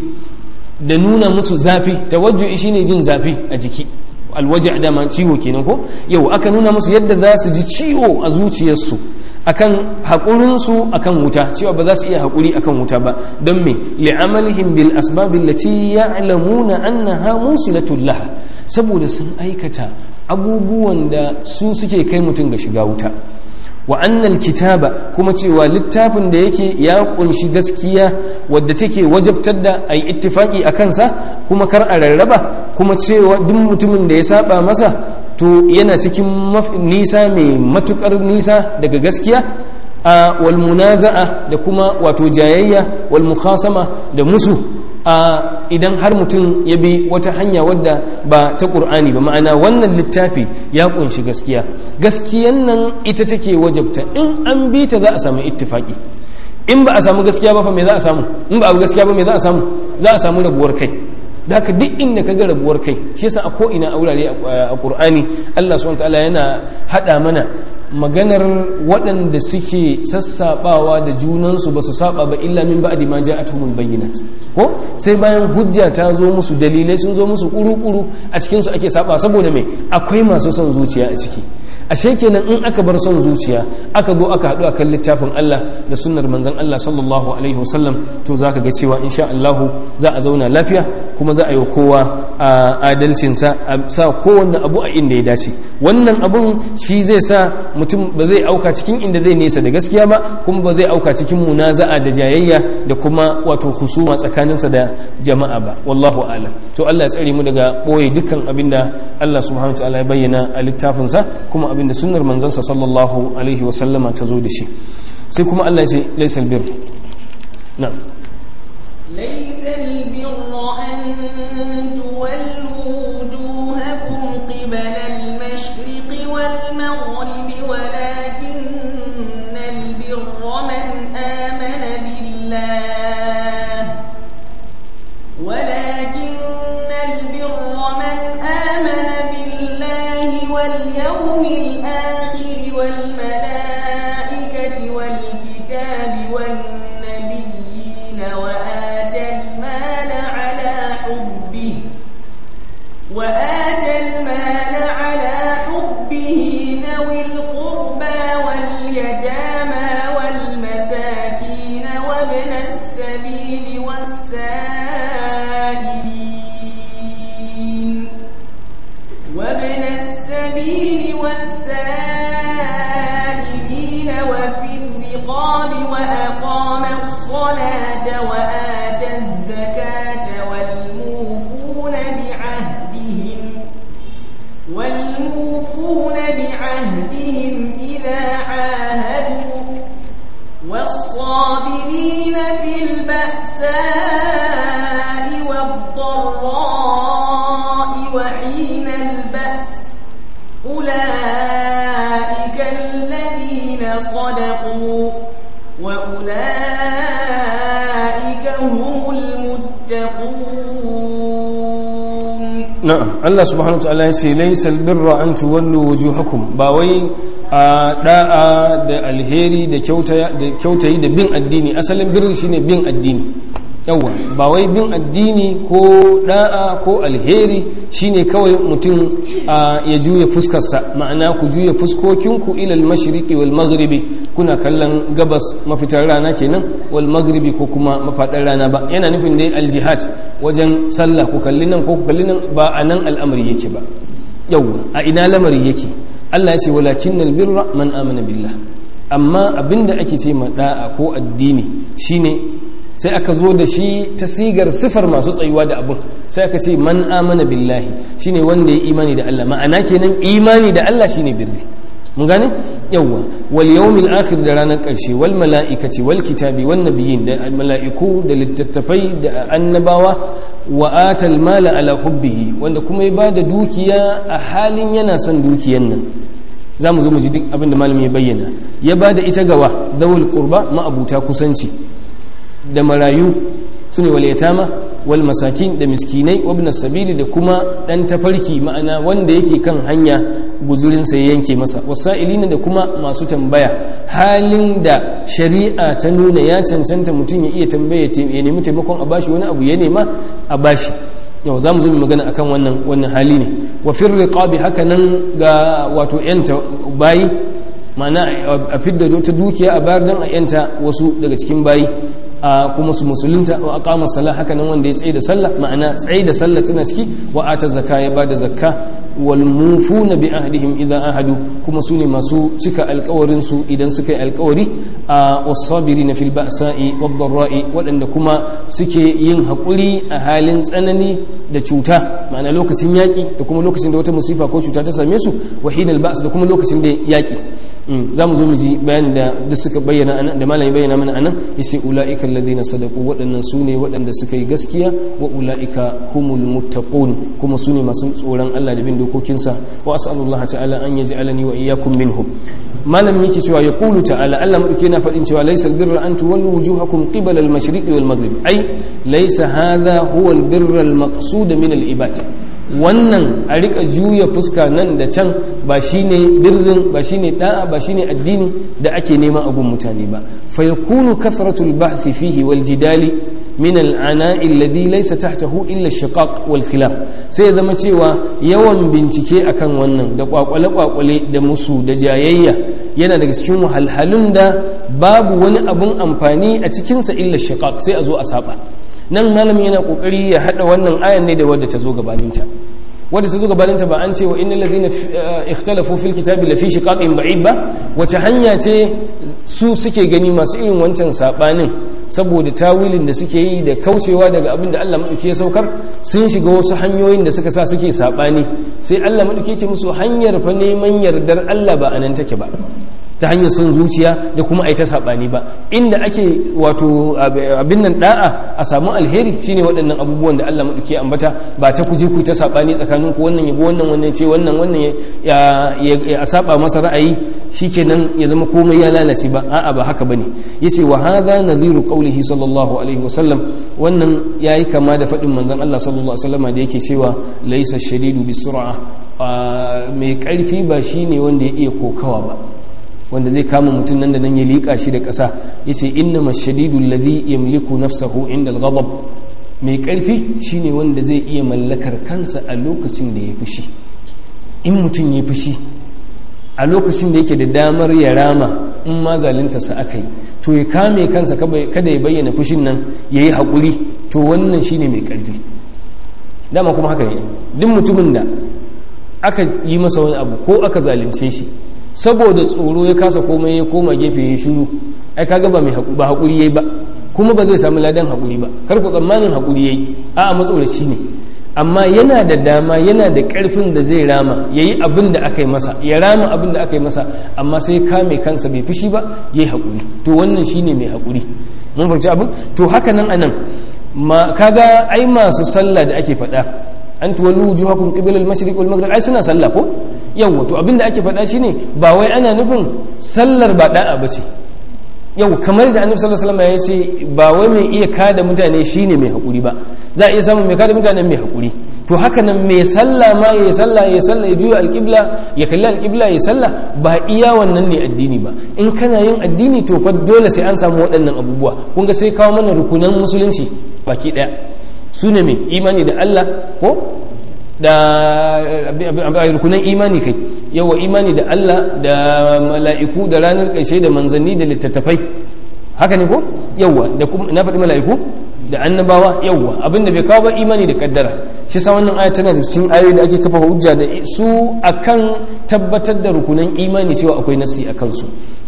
da nuna musu zafi. Tawajju'i shine jin zafi a jiki, alwaja' dama ciwo kenan ko. Yau aka nuna musu yadda za su ji ciwo a zuciyarsu akan haƙurinsu akan wuta, cewa ba za su iya haƙuri akan wuta ba. Don me? li'amalihim bil asbab allati ya'lamuna annaha musilatul laha, saboda sun aikata abubuwan da su suke kai mutum ga shiga wuta. wa annal kitaba, kuma cewa littafin da yake ya kunshi gaskiya wadda take wajabtar da ai ittifaki a kansa, kuma kar a rarraba, kuma cewa duk mutumin da ya saba masa to yana cikin nisa mai matukar nisa daga gaskiya. Wal munaza'a, da kuma wato jayayya, wal mukhasama, da musu idan har mutum ya bi wata hanya wadda ba ta ƙur'ani ba. Ma'ana wannan littafi ya kunshi gaskiya, gaskiyan nan ita take wajabta in an bi ta za a samu ittifaki. In ba a samu gaskiya ba fa me za a samu? In ba a gaskiya ba me za a samu? Za a samu rabuwar kai. da haka duk inda ka ga rabuwar kai, shi yasa a ko'ina a wurare a ƙur'ani Allah subhanahu wa ta'ala yana haɗa mana maganar waɗanda suke sassaɓawa da junansu ba su saba ba illa min ba'di ma ja'atuhumul bayyinat, ko sai bayan hujja ta zo musu, dalilai sun zo musu kuru-kuru, a cikin su ake saba. Saboda me? Akwai masu son zuciya a ciki. Ashe kenan in aka bar son zuciya aka zo aka haɗu akan littafin Allah da sunnar manzon Allah sallallahu alaihi wasallam, to zaka ga cewa insha Allah za a zauna lafiya, kuma za a yi kowa adalcin sa, a sa kowanne abu a inda ya dace. Wannan abun shi zai sa mutum ba zai auka cikin inda zai nesa da gaskiya ba, kuma ba zai auka cikin munaza'a da jayayya da kuma wato husuma tsakaninsa da jama'a ba. Wallahu a'lam. To Allah ya tsare mu daga boye dukkan abinda Allah subhanahu wa ta'ala ya bayyana a littafinsa, kuma abinda sunnar manzansa sallallahu alaihi wa sallama ta zo da shi. Sai kuma Allah ya ce laysal birr. Na'am.
Laysal birra an tuwallu wujuhakum qibala al-mashriqi wal maghribi walakinnal birra man amana billah واليوم الآخر والملائكة والكتاب والنبيين وآتى المال على حبه ذوي القربى واليتامى والمساكين وابن السبيل والسائلين السبيل والسائلين وفي الرقاب وأقام الصلاة وآتى الزكاة والموفون بعهدهم إذا عاهدوا والصابرين في البأساء والضراء وحين البأس أولئك الذين صدقوا وأولئك هم المتقون.
na'am Allah subhanahu wa ta'ala yace laysal birra an tuwallu wujuhakum ba wai da'a da alheri da kyautayi da bin addini. Asalin birri shine bin addini, yawa ba wai bin addini ko da'a ko alheri shine kawai mutum ya juya fuskarsa, ma'ana ku juya fuskokinku ila al-mashriqi wal maghribi, kuna kallon gabas mafitar rana kenan, wal maghribi ko kuma mafadar rana ba. Yana nufin dai al-jihad wajen sallah, ku kalli nan ko ku kalli nan, ba anan al'amari yake ba. yawa a ina lamari yake? Allah ya ce walakinnal birra man amana billah. Amma abinda ake ce ma da'a ko addini shine sai aka zo da shi ta sigar sifar masu tsayuwa da abun, sai aka ce man amana billahi, shine wanda ya imani da Allah. Ma'ana kenan imani da Allah shine birri. mun gane yawa wal yawmil akhir da ranar karshe, wal mala'ikati wal kitabi wan nabiyyin, da mala'iku da littattafai da annabawa, wa atal mala ala hubbihi, wanda kuma ya bada dukiya a halin yana son dukiyan nan. za mu zo mu ji duk abin da malami ya bayyana. Ya bada ita gawa zawul qurba, ma'abuta kusanci, da marayu sune wal yatama wal masakin, da miskinai, wa ibn sabili, da kuma dan tafarki, ma'ana wanda yake kan hanya guzurin sa ya yanke masa, wasailina, da kuma masu tambaya, halin da shari'a ta nuna ya cancanta mutum ya iya tambaya ya nemi taimakon a bashi wani abu, ya nema a bashi. yau za mu zo mu magana akan wannan hali ne. Wa fir riqabi, haka nan ga wato yanta bayi, ma'ana a fidda ta dukiya a bayar dan a yanta wasu daga cikin bayi, kuma su musulunta. Wa aqama salah, haka nan wanda ya tsaye da sallah, ma'ana tsaye da sallah tana ciki. Wa ata zakka, ya bada zakka. Wal mufuna bi ahdihim idza ahadu, kuma sune masu cika alƙawarin su idan suka yi alƙawari. Was-sabirina fil ba'sa'i wad-dharra'i, wadanda kuma suke yin hakuri a halin tsanani da cuta, ma'ana lokacin yaki da kuma lokacin da wata musifa ko cuta ta same su. Wa hinal ba's, da kuma lokacin da yaki. za mu zo mu ji bayani da duk suka bayyana anan, da malami bayyana mana anan. Yace ulaika alladhina sadaqu, waɗannan sune waɗanda suka yi gaskiya. Wa ulaika humul muttaqun, kuma sune masu tsoron Allah da bin dokokinsa. Wa as'alullaha ta'ala an yaj'alani wa iyyakum minhum. malamin yake cewa ya qulu ta'ala, Allah madauke yana faɗin cewa laysal birra an tuwallu wujuhakum qibala al-mashriqi wal maghrib, ai laysa hadha huwa al-birra al-maqsud min al-ibad. wannan a rika juya fuska nan da can ba shine birrin, ba shine da'a, ba shine addini da ake nema a gun mutane ba. Fa yakunu kathratul bahth fihi wal jidali min al-ana'i alladhi laysa tahtahu illa ash-shiqaq wal khilaf. sai ya zama cewa yawan bincike akan wannan da kwakwale da musu da jayayya yana daga cikin wahalhalun da babu wani abun amfani a cikinsa illa shiqaq, sai a zo a saba. nan malamin yana kokari ya hada wannan ayan ne da wadda ta zo gabaninta. wadda ta zo gabaninta ba an ce wa innal ladhina ikhtalafu fil kitabi la fi shiqaqin ba'id ba, wace hanya ce su suke gani masu irin wancan sabanin, saboda tawilin da suke yi da kaucewa daga abin da Allah madauki ya saukar, sun shiga wasu hanyoyin da suka sa suke sabani. sai Allah madauki ce musu hanyar fa neman yardar Allah ba anan take ba, ta hanyar son zuciya da kuma aita sabani ba. inda ake wato abin nan da'a a samu alheri shine waɗannan abubuwan da Allah madauki ambata, ba ta kuje ku ta sabani tsakanin ku, wannan yabo wannan ce wannan ya saba masa ra'ayi shikenan ya zama komai ya lalace ba. a'a ba haka bane. yace wa hadha nadhiru qawlihi sallallahu alaihi wasallam, wannan yayi kama da fadin manzon Allah sallallahu alaihi wasallam da yake cewa laysa shadidu bisur'a, mai karfi ba shine wanda ya iya kokawa ba, wanda zai kama mutum nan da nan ya liƙa shi da ƙasa. yace innama shadidu alladhi yamliku nafsahu inda al-ghadab, mai ƙarfi shine wanda zai iya mallakar kansa a lokacin da ya fushi. in mutum ya fushi a lokacin da yake da damar ya rama, in ma zalunta sa akai, to ya kame kansa kada ya bayyana fushin nan, yayi haƙuri, to wannan shine mai ƙarfi. dama kuma haka ne, duk mutumin da aka yi masa wani abu ko aka zalunce shi saboda tsoro ya kasa komai ya koma gefe ya shiru ai kaga ba haƙuri yayi ba kuma ba zai samu ladan haƙuri ba kar ku tsammanin haƙuri yayi a'a matsoraci ne amma yana da dama yana da ƙarfin da zai rama yayi abin da aka yi masa ya rama abin da aka yi masa amma sai kame kansa bai fushi ba yayi haƙuri to wannan shine mai haƙuri mun fahimci abin to haka nan anan kaga ai masu sallah da ake faɗa an tuwallu wujuhakum qibla al-mashriq wal maghrib ai suna sallah ko yawa to abinda ake faɗa shine ba wai ana nufin sallar ba da'a bace yau kamar da annabi sallallahu alaihi wasallam ya ce ba wai mai iya kada mutane shine mai hakuri ba za a iya samun mai kada mutane mai hakuri to haka nan mai sallah ma ya sallah ya juya al-qibla ya kalli al-qibla ya sallah ba iya wannan ne addini ba in kana yin addini to fa dole sai an samu waɗannan abubuwa kun ga sai kawo mana rukunan musulunci baki daya su ne mai imani da Allah ko da rukunan imani kai yawa imani da Allah da mala'iku da ranar ƙarshe da manzanni da littattafai haka ne ko yawa da kuma na faɗi mala'iku da annabawa yawa abinda bai kawo ba imani da kaddara shi sa wannan aya tana da cikin ayoyi da ake kafa hujja da su akan tabbatar da rukunan imani cewa akwai nasi akan su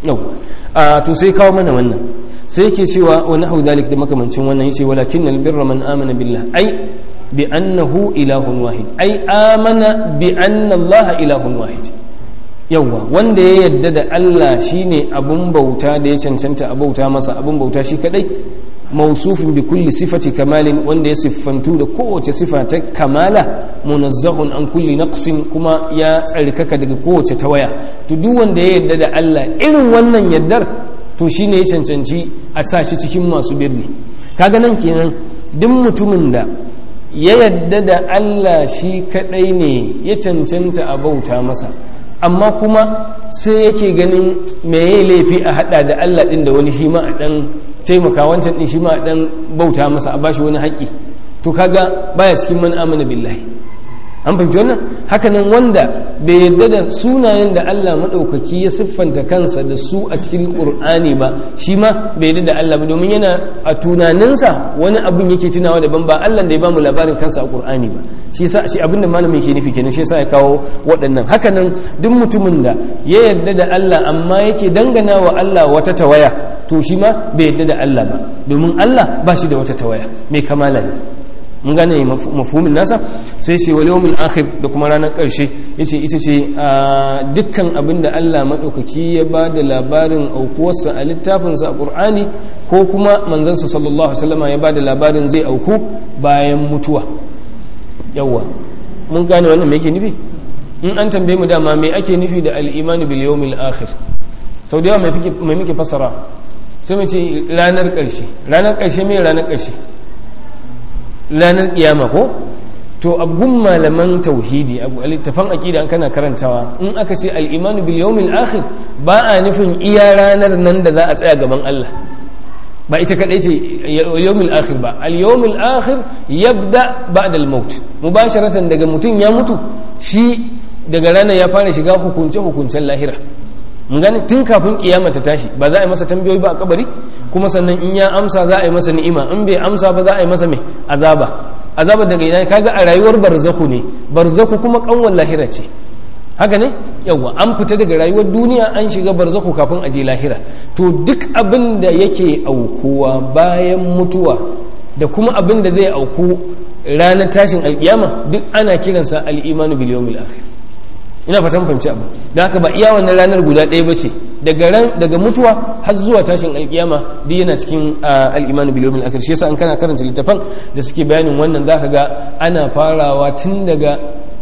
yawa to sai kawo mana wannan sai yake cewa wa nahu zalik da makamancin wannan yace walakin albirra man amana billah ai bi annahu ilahun wahid ai amana bi anna Allah ilahun wahid yawa wanda ya yadda da Allah shine abun bauta da ya cancanta a bauta masa abun bauta shi kadai mausufin bi kulli sifati kamalin wanda ya siffantu da kowace sifa ta kamala munazzahun an kulli naqsin kuma ya tsarkaka daga kowace tawaya to duk wanda ya yadda da Allah irin wannan yaddar to shine ya cancanci a sa shi cikin masu birni kaga nan kenan duk mutumin da ya yadda da Allah shi kadai ne ya cancanta a bauta masa amma kuma sai yake ganin me yayi laifi a hada da Allah din da wani shi ma a dan taimaka wancan din shi ma a dan bauta masa a bashi wani haƙi to kaga baya cikin man amana billahi an fahimci wannan hakanan wanda bai yarda da sunayen da Allah maɗaukaki ya siffanta kansa da su a cikin ƙur'ani ba shi ma bai yarda da Allah ba domin yana a tunaninsa wani abin yake tunawa daban ba Allah da ya bamu labarin kansa a ƙur'ani ba shi yasa shi abin da malamin yake nufi kenan shi yasa ya kawo waɗannan hakanan duk mutumin da ya yarda da Allah amma yake dangana wa Allah wata tawaya to shi ma bai yarda da Allah ba domin Allah ba shi da wata tawaya mai kamala ne mun gane mafhumin nasa sai ce wal yawmil akhir da kuma ranar karshe yace ita ce dukkan abinda Allah madaukaki ya bada labarin aukuwarsa a littafin sa a Qur'ani ko kuma manzon sa sallallahu alaihi wasallam ya bada labarin zai auku bayan mutuwa yawa mun gane wannan me yake nufi in an tambaye mu dama me ake nufi da al-iman bil yawmil akhir sau da yawa mai muke fasara sai mu ce ranar karshe me ranar karshe ranar kiyama ko to abun malaman tauhidi a littafan aqida an kana karantawa in aka ce al-imanu bil yawmil akhir ba a nufin iya ranar nan da za a tsaya gaban Allah ba ita kadai ce yawmil akhir ba al-yawmil akhir yabda ba'da al-maut mubasharatan daga mutun ya mutu shi daga ranar ya fara shiga hukuncen lahira mun gane tun kafin kiyama ta tashi ba za a yi masa tambayoyi ba a kabari kuma sannan in ya amsa za a yi masa ni'ima in bai amsa ba za a yi masa mai azaba daga ina kaga a rayuwar barzaku ne barzaku kuma kanwan lahira ce haka ne yawa an fita daga rayuwar duniya an shiga barzaku kafin a je lahira to duk abin da yake aukuwa bayan mutuwa da kuma abin da zai auku ranar tashin alkiyama duk ana kiransa al-imanu bil yawmil akhir ina fatan fahimci abu da haka ba iya wannan ranar guda ɗaya ba ce daga mutuwa har zuwa tashin alkiyama duk yana cikin al'imanu bil yawmil akhir shi yasa an kana karanta littafan da suke bayanin wannan zaka ga ana farawa tun daga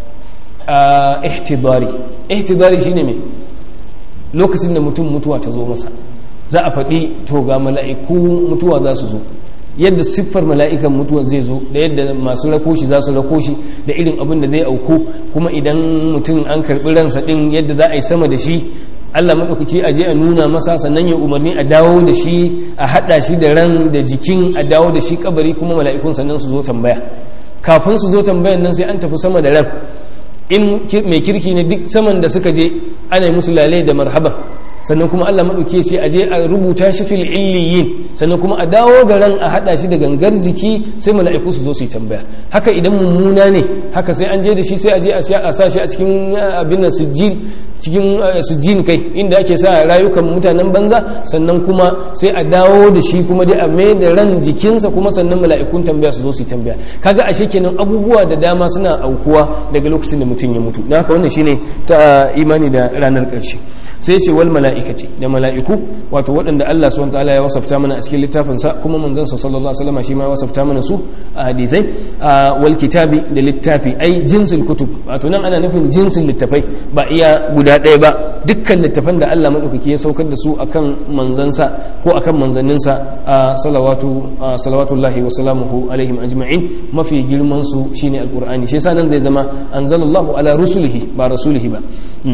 ihtidari shine me lokacin da mutuwa ta zo masa za a faɗi to ga mala'iku mutuwa za su zo yadda siffar mala'ikan mutuwa zai zo da yadda masu rakoshi za su rakoshi da irin abin da zai auku kuma idan mutum an karɓi ransa ɗin yadda za a yi sama da shi Allah maɗaukaki a je a nuna masa sannan ya umarni a dawo da shi a haɗa shi da ran da jikin a dawo da shi kabari kuma mala'ikun sannan su zo tambaya kafin su zo tambayan nan sai an tafi sama da ran in mai kirki ne duk saman da suka je ana yi musu lalai da marhaban sannan kuma Allah maɗauki ya ce a je a rubuta shi fil illiyin, sannan kuma a dawo da ran a haɗa shi da gangar jiki sai mala'iku su zo su yi tambaya. Haka idan mummuna ne haka sai an je da shi sai a je a sa shi a cikin abin nan sijjin kai inda ake sa rayukan mutanen banza, sannan kuma sai a dawo da shi kuma dai a mai da ran jikinsa kuma sannan mala'ikun tambaya su zo su yi tambaya. Kaga ashe kenan abubuwa da dama suna aukuwa daga lokacin da mutum ya mutu. Dan haka wannan shine ta imani da ranar ƙarshe. Sai ce wal mala'ikati, da mala'iku, wato waɗanda Allah subhanahu wataala ya wasafta mana a cikin littafinsa kuma manzon sa sallallahu alaihi wasallam shi ma ya wasafta mana su a hadisai. Wal kitabi, da littafi, ai jinsul kutub, wato nan ana nufin jinsin littafai ba iya guda ɗaya ba, dukkan littafan da Allah madaukaki ya saukar da su akan manzansa ko akan manzanninsa salawatullahi wa salamuhu alaihim ajma'in. Mafi girman su shine alqur'ani, shi yasa nan zai zama anzalallahu ala rusulihi ba rasulihi ba.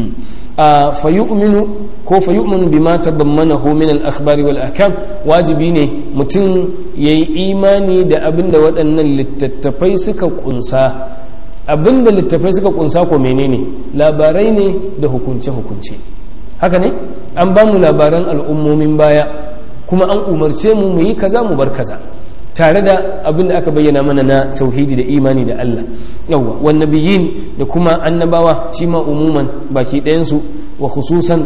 fayu'minu bima tadammanahu min al-akhbari wal ahkam, wajibi ne mutum yayi imani da abinda waɗannan littattafai suka kunsa. Abinda littattafai suka kunsa ko menene? Labarai ne da hukunce hukunce. Haka ne? An ba mu labaran al'ummomin baya kuma an umarce mu mu yi kaza mu bar kaza, tare da abin da aka bayyana mana na tauhidi da imani da Allah. Yawwa, wan nabiyyin, da kuma annabawa shi ma umuman baki ɗayansu, wa khususan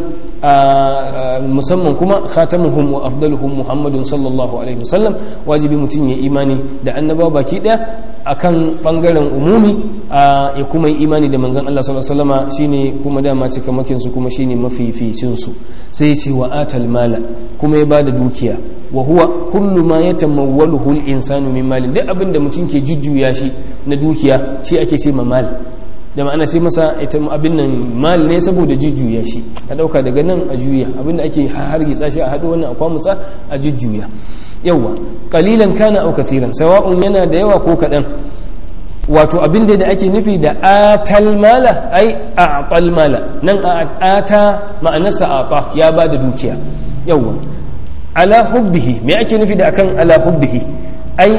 musamman kuma khatamuhum wa afdaluhum Muhammadun sallallahu alaihi wasallam. Wajibi mutum ya imani da annabawa baki ɗaya akan bangaren umumi, ya kuma yi imani da manzon Allah sallallahu alaihi wasallama shine kuma dama cikamakin su kuma shine mafificin su. Sai ya ce wa atal mala, kuma ya bada dukiya, wa huwa kullu ma yatamawwaluhu al-insanu min malin, duk abinda mutum ke jujjuya shi na dukiya shi ake ce ma mal. Da ma'ana sai masa ita abin nan mal ne saboda jujjuya shi, ka dauka daga nan a juya, abinda ake hargitsa shi a hado wannan akwa mutsa a jujjuya. Yawa, qalilan kana aw kathiran, sawa'un yana da yawa ko kadan. Wato abin da ake nufi da atal mala ai a'tal mala, nan ata ma'anarsa ata, ya bada dukiya. Yawa, ala hubbihi, me ake nufi da akan ala hubbihi? Ai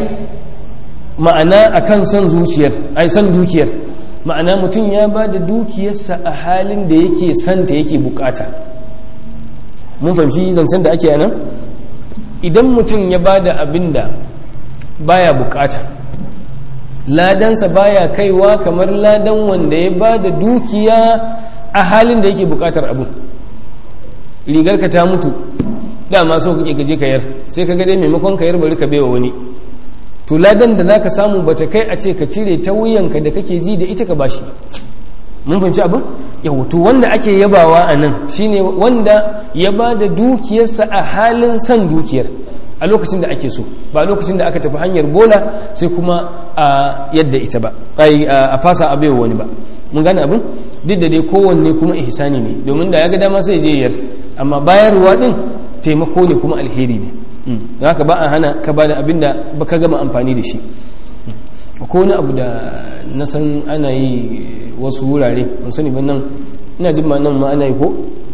ma'ana akan son zuciyar, ai son dukiyar, ma'ana mutum ya ba da dukiyarsa a halin da yake santa yake bukata. Mun fahimci zancen da ake yana? Idan mutum ya ba da abin da baya bukata, ladansa baya kaiwa kamar ladan wanda ya ba da dukiya a halin da yake bukatar abu. Rigarka ta mutu, dama so kake gaje kayar, sai ka ga dai maimakon kayar bari ka baiwa wani, to ladan da zaka samu bata kai a ce ka cire ta wuyanka da kake ji da ita ka bashi. Mun fahimci abin? Yau, to wanda ake yabawa a nan shine wanda ya ba da dukiyarsa a halin san dukiyar a lokacin da ake so, ba lokacin da aka tafi hanyar bola sai kuma a yadda ita ba, a fasa a baiwa wani ba. Mun gane abin? Duk da dai kowanne kuma ihsani ne, domin da ya ga dama sai je yar, amma bayarwa din taimako ne kuma alheri ne. Da haka ba a hana ka ba da abin da ba ka gama amfani da shi. Ko wani abu da na san ana yi wasu wurare, ban sani ban nan, ina jin ma nan ma ana yi ko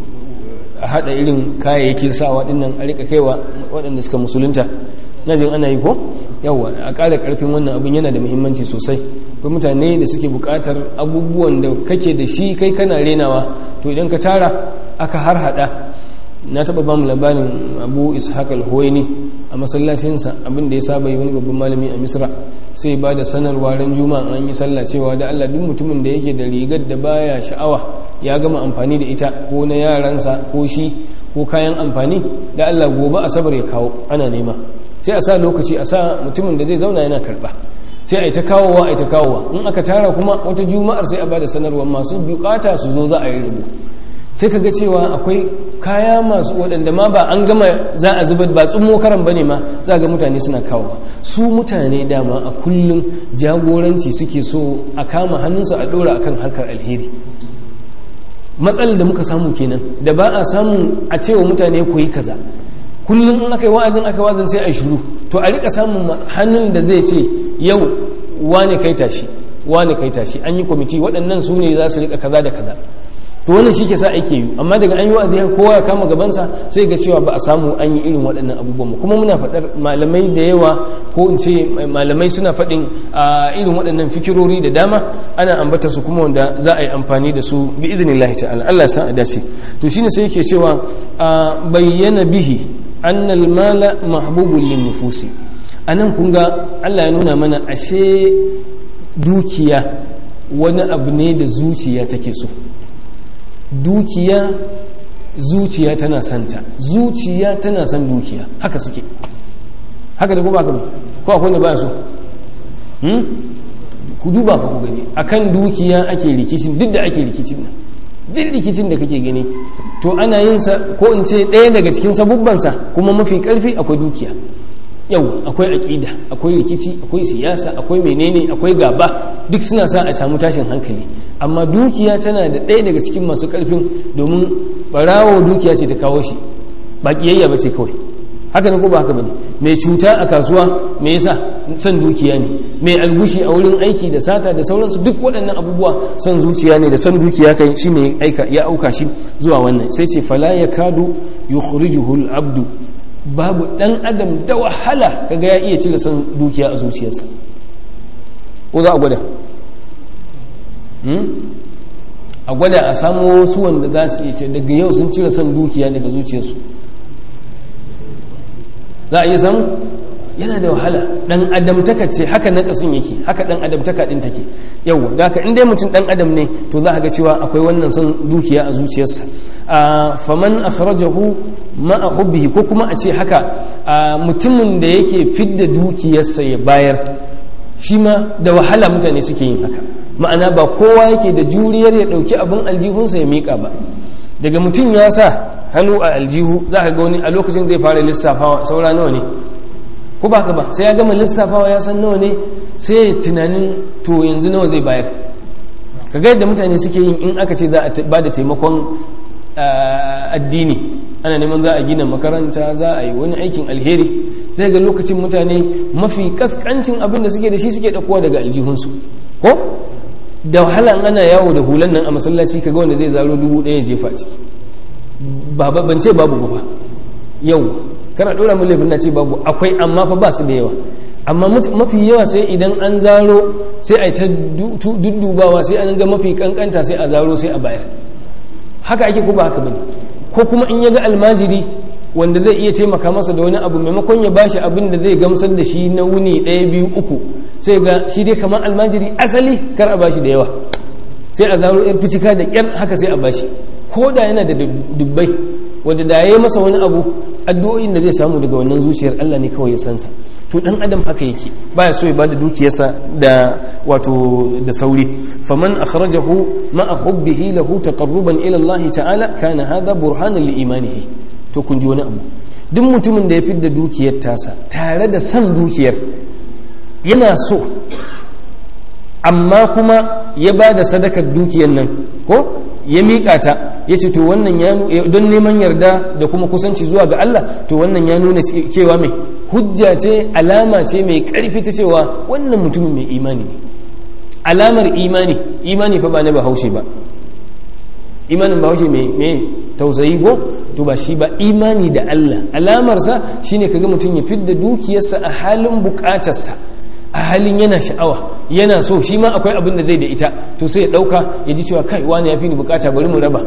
a haɗa irin kayayyakin sawa ɗin nan a rika kaiwa waɗanda suka musulunta, na jin ana yi ko yawa, a ƙara ƙarfin wannan abin yana da muhimmanci sosai. Akwai mutane da suke buƙatar abubuwan da kake da shi kai kana renawa, to idan ka tara aka har haɗa. Na taɓa ba mu labarin Abu Ishaq al-Huwaini a masallacinsa, abin da ya saba yi wani babban malami a Misra, sai ba da sanarwa ran juma'a an yi sallah cewa da Allah duk mutumin da yake da rigar da baya sha'awa ya gama amfani da ita, ko na yaransa ko shi ko kayan amfani, da Allah gobe asabar ya kawo, ana nema. Sai a sa lokaci, a sa mutumin da zai zauna yana karba, sai a yi ta kawowa, a yi ta kawowa. In aka tara kuma wata juma'ar sai a ba da sanarwa masu bukata su zo za a yi rubu. Sai ka ga cewa akwai kaya masu waɗanda ma ba an gama za a zubar, ba tsummo karan bane ma za ga mutane suna kawo. Su mutane dama a kullum jagoranci suke so a kama hannunsu a ɗora akan harkar alheri. Matsalar da muka samu kenan, da ba a samu a cewa mutane ku yi kaza. Kullum in aka yi wa'azin sai a yi shiru, to a rika samun hannun da zai ce yau wane kai tashi, wane kai tashi, an yi kwamiti, waɗannan su ne za su rika kaza da kaza. to wannan shi ke sa ake yi, amma daga an yi wa'azi kowa ya kama gabansa sai ga cewa ba a samu an yi irin waɗannan abubuwan. Kuma muna faɗar malamai da yawa, ko in ce malamai suna faɗin irin waɗannan fikirori da dama, ana ambata su kuma wanda za a yi amfani da su bi idnillahi ta'ala. Allah ya san a dace. To shine sai yake cewa bayyana bihi annal mala mahbubun lin nufusi. Anan kun ga Allah ya nuna mana ashe dukiya wani abu ne da zuciya take so. Dukiya zuciya tana santa, zuciya tana son dukiya, haka suke, haka da kuma haka ko akwai da ba so. Ku duba ka ku gani akan dukiya ake rikicin, duk da ake rikicin nan, duk rikicin da kake gani to ana yin sa, ko in ce ɗaya daga cikin sabubbansa kuma mafi ƙarfi akwai dukiya. Yau akwai aƙida, akwai rikici, akwai siyasa, akwai menene, akwai gaba, duk suna sa a samu tashin hankali. Amma dukiya tana da ɗaya daga cikin masu ƙarfin, domin barawo dukiya ce ta kawo shi, ba ƙiyayya ba ce kawai. Haka ne ko ba haka ba ne? Mai cuta a kasuwa me yasa? Son dukiya ne. Mai algushi a wurin aiki da sata da sauransu, duk waɗannan abubuwa son zuciya ne, da son dukiya kai shi ne ya auka shi zuwa wannan. Sai ce fala yakadu yukhrijuhu al-abdu, babu ɗan adam da wahala kaga ya iya cire son dukiya a zuciyarsa. Ko za a gwada? A gwada a samu wasu wanda za su iya ce daga yau sun cire son dukiya daga zuciyarsu. Za a iya samu? Yana da wahala. Ɗan adamtaka ce, haka na ƙasin yake, haka ɗan adamtaka ɗin take. Yau da haka inda mutum ɗan adam ne, to za a ga cewa akwai wannan son dukiya a zuciyarsa. Faman akhrajahu ma'a hubbihi, ko kuma a ce haka mutumin da yake fidda dukiyarsa ya bayar, shi ma da wahala mutane suke yin haka. Ma'ana ba kowa yake da juriyar ya ɗauki abin aljihunsa ya miƙa ba. Daga mutum ya sa hannu a aljihu, za ka ga wani a lokacin zai fara lissafawa saura nawa ne, ko ba ka ba, sai ya gama lissafawa ya san nawa ne, sai ya tunanin to yanzu nawa zai bayar. Ka ga yadda mutane suke yin in aka ce za a ba da taimakon addini, ana neman za a gina makaranta, za a yi wani aikin alheri, sai ga lokacin mutane mafi kaskancin abin da suke da shi suke ɗaukowa daga aljihunsu. Ko da wahala ana yawo da hulan nan a masallaci kaga wanda zai zaro 1000 ya jefa ciki. Ban ce babu ba, yau kana dora mu laifin na ce babu, akwai, amma fa ba su da yawa. Amma mafi yawa sai idan an zaro sai a yi ta duddubawa, sai an ga mafi kankanta sai a zaro sai a bayar. Haka ake ko ba haka bane? Ko kuma in ya ga almajiri wanda zai iya taimaka masa da wani abu, maimakon ya bashi abin da zai gamsar da shi na wuni 1, 2, 3, sai ga shi dai kamar almajiri asali kar a bashi da yawa, sai a zaro yar ficika da kyar haka sai a bashi, ko da yana da dubbai wanda da ya yi masa wani abu, addu'o'in da zai samu daga wannan zuciyar Allah ne kawai ya sansa. To dan adam haka yake, baya so ya bada dukiyarsa da wato da sauri. Faman akhrajahu ma'a hubbihi lahu taqarruban ila Allah ta'ala kana hadha burhanan li imanihi. To kun ji wani abu, duk mutumin da ya fidda dukiyar tasa tare da san dukiyar, yana so amma kuma ya bada sadakar dukiyar nan, ko ya miƙa ta, ya ce to wannan ya don neman yarda da kuma kusanci zuwa ga Allah, to wannan ya nuna cewa mai hujja ce, alama ce mai ƙarfi ta cewa wannan mutumin mai imani ne. Alamar imani fa ba na bahaushe ba, imanin bahaushe mai tausayi ko, to ba shi ba, imani da Allah. Alamarsa shine kaga mutum ya fidda dukiyarsa a halin bukatarsa, a halin yana sha'awa, yana so, shi ma akwai abin da zai da ita, to sai ya dauka ya ji cewa kai wani ya fi ni bukata, bari mu raba.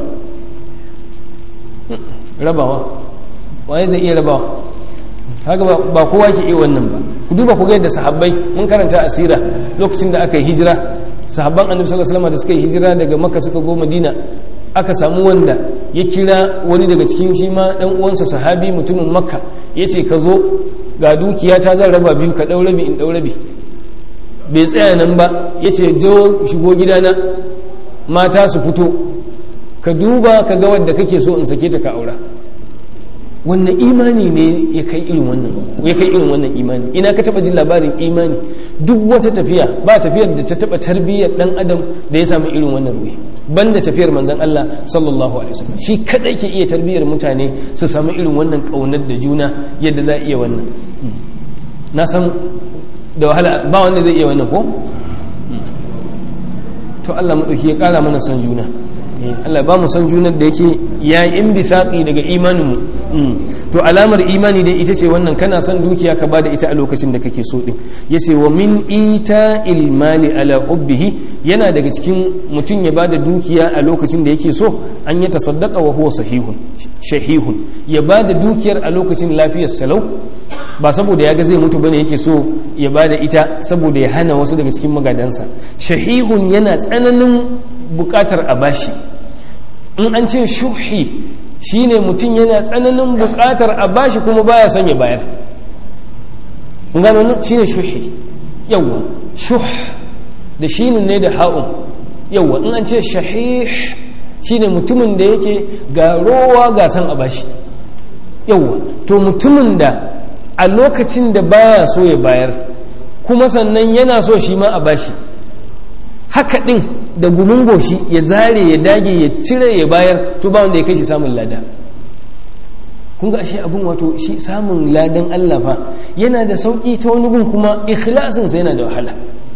Rabawa waye zai iya rabawa? Haka ba kowa ke iya wannan ba. Ku duba ku ga yadda sahabbai, mun karanta asira lokacin da aka yi hijira, sahabban annabi sallallahu alaihi wasallam da suka yi hijira daga makka suka go madina, aka samu wanda ya kira wani daga cikin shi ma dan uwansa sahabi mutumin makka, yace ka zo ga dukiya ta zan raba biyu, ka dau rabi in dau rabi. Bai tsaya nan ba, yace jo shigo gidana, mata su fito, ka duba ka ga wanda kake so in sake ta ka aura. Wannan imani ne ya kai irin wannan imani. Ina ka taba jin labarin imani? Duk wata tafiya ba tafiyar da ta taba tarbiyyar dan adam da ya samu irin wannan ruhi, banda tafiyar manzon Allah sallallahu alaihi wasallam. Shi kadai ke iya tarbiyyar mutane su samu irin wannan kaunar da juna yadda za iya wannan. Na san da wahala ba wanda zai iya wannan ko? To Allah madauki ya kara mana son juna, Allah ba mu san junar da yake ya inbithaqi daga imanin mu to alamar imani dai ita ce wannan kana son dukiya ka bada ita a lokacin da kake so din yace wa min ita'il mali ala hubbihi yana daga cikin mutum ya bada dukiya a lokacin da yake so an ya tasaddaqa wa huwa shahihun ya bada dukiyar a lokacin lafiyar salau ba saboda ya ga zai mutu bane yake so ya bada ita saboda ya hana wasu daga cikin magadansa shahihun yana tsananin bukatar a bashi in an ce shuhi shine mutum yana tsananin bukatar a bashi kuma baya son ya bayar kun gano wannan shine shuhi yawa shuh da shinun ne da ha'un yawa in an ce shahih shine mutumin da yake ga rowa ga san a bashi yawa to mutumin da a lokacin da baya so ya bayar kuma sannan yana so shi ma a bashi haka din da gumin goshi ya zare ya dage ya cire ya bayar to ba wanda ya kai shi samun lada kun ga ashe abun wato shi samun ladan Allah fa yana da sauki ta wani gun kuma ikhlasin sa yana da wahala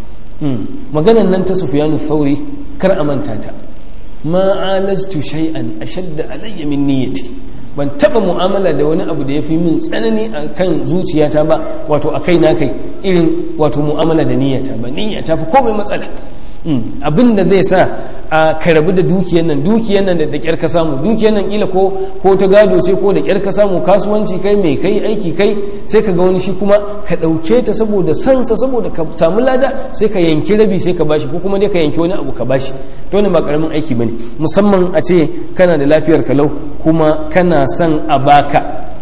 maganan nan ta Sufyanu Thauri kar a manta ta ma alajtu shay'an ashadda alayya min niyyati ban taba mu'amala da wani abu da ya fi min tsanani a kan zuciyata ba wato a kai na kai irin wato mu'amala da niyyata ba niyyata fi komai matsala abin da zai sa a karabu da dukiyar nan da kyar ka samu dukiyar nan kila ko ta gado ce ko da kyar ka samu kasuwanci kai mai kai aiki kai sai ka ga wani shi kuma ka ɗauke ta saboda sansa saboda ka samu lada sai ka yanki rabi sai ka bashi ko kuma dai ka yanki wani abu ka bashi to ne ba karamin aiki bane musamman a ce kana da lafiyar kalau kuma kana son a baka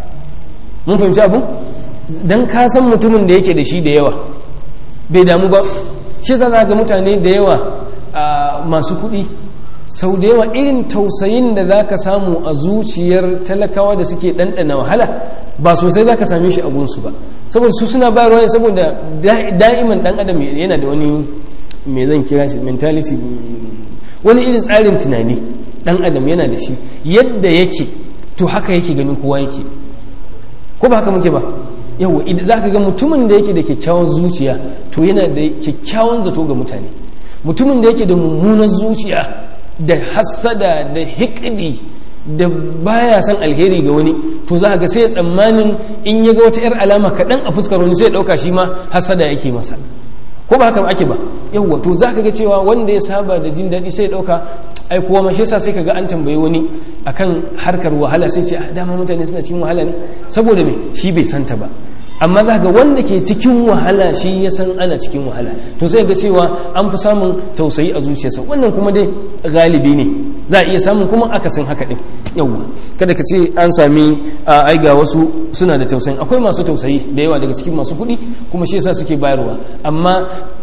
mun fahimci abu dan ka san mutumin da yake da shi da yawa bai damu ba shi za ga mutane da yawa masu kuɗi sau da yawa irin tausayin da za ka samu a zuciyar talakawa da suke ɗanɗana wahala ba sosai za ka same shi a gunsu ba saboda su suna bayarwa ne saboda da'iman ɗan adam yana da wani mai zan kira shi mentality wani irin tsarin tunani ɗan adam yana da shi yadda yake to haka yake ganin kowa yake ko ba haka muke ba yawa za ka ga mutumin da yake da kyakkyawan zuciya to yana da kyakkyawan zato ga mutane mutumin da yake da mummunan zuciya da hassada da hikidi da baya son alheri ga wani to za ga sai ya tsammanin in ya ga wata 'yar alama kaɗan a fuskar wani sai ya ɗauka shi ma hassada yake masa ko ba haka ake ba yawa to za ka ga cewa wanda ya saba da jin daɗi sai ya ɗauka ai kuwa ma shi yasa sai kaga an tambayi wani akan harkar wahala sai ce dama mutane suna cikin wahala ne saboda me shi bai santa ba amma za ga wanda ke cikin wahala shi ya san ana cikin wahala to sai ga cewa an fi samun tausayi a zuciyarsa wannan kuma dai galibi ne za a iya samun kuma akasin haka din yawwa kada ka ce an sami ai ga wasu suna da tausayi akwai masu tausayi da yawa daga cikin masu kuɗi kuma shi yasa suke bayarwa amma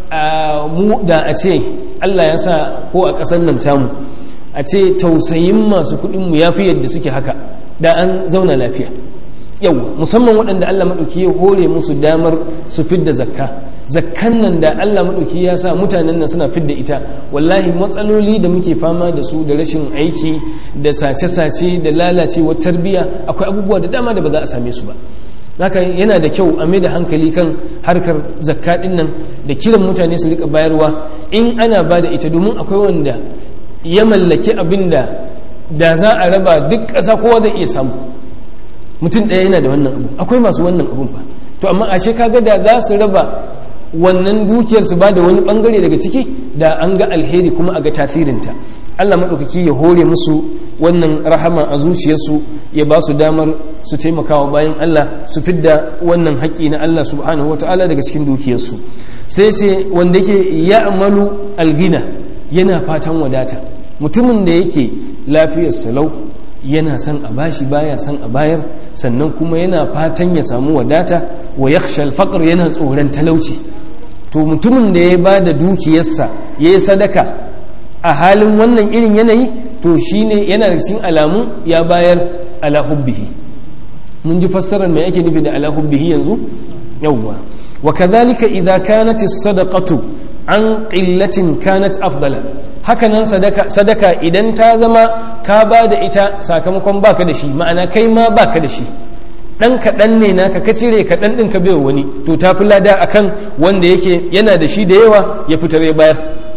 mu da a ce Allah ya sa ko a ƙasar nan tamu a ce tausayin masu kuɗinmu ya fi yadda suke haka da an zauna lafiya yau musamman waɗanda Allah maɗauki ya hore musu damar su fidda zakkan nan da Allah maɗauki ya sa mutanen nan suna fidda ita wallahi matsaloli da muke fama da su da rashin aiki da sace-sace da lalacewar tarbiyya akwai abubuwa da dama da ba za a same su ba haka yana da kyau a mai da hankali kan harkar zakka ɗin nan da kiran mutane su rika bayarwa in ana ba da ita domin akwai wanda ya mallaki abin da za a raba duk ƙasa kowa zai iya samu mutum ɗaya yana da wannan abu akwai masu wannan abun ba to amma ashe kaga da za su raba wannan dukiyar su ba da wani bangare daga ciki da an ga alheri kuma a ga tasirinta Allah maɗaukaki ya hore musu wannan rahama a zuciyarsu ya ba su damar su taimakawa bayan Allah su fidda wannan haƙƙi na Allah subhanahu wata'ala daga cikin dukiyarsu sai wanda yake ya amalu algina yana fatan wadata mutumin da yake lafiyar salau yana son a bashi baya son a bayar sannan kuma yana fatan ya samu wadata wa yakhsha al-faqr yana tsoron talauci to mutumin da ya ba da dukiyarsa yayi sadaka a halin wannan irin yanayi to shine yana da cikin alamu ya bayar ala hubbihi mun ji fassarar me yake nufi da ala hubbihi yanzu yawwa wa kadhalika idza kanat as-sadaqatu an qillatin kanat afdala hakanan sadaka idan ta zama ka ba da ita sakamakon baka da shi ma'ana kai ma baka da shi dan kaɗan ne naka ka cire kaɗan ɗin ka bai wani to ta fi lada akan wanda yake yana da shi da yawa ya fitar ya bayar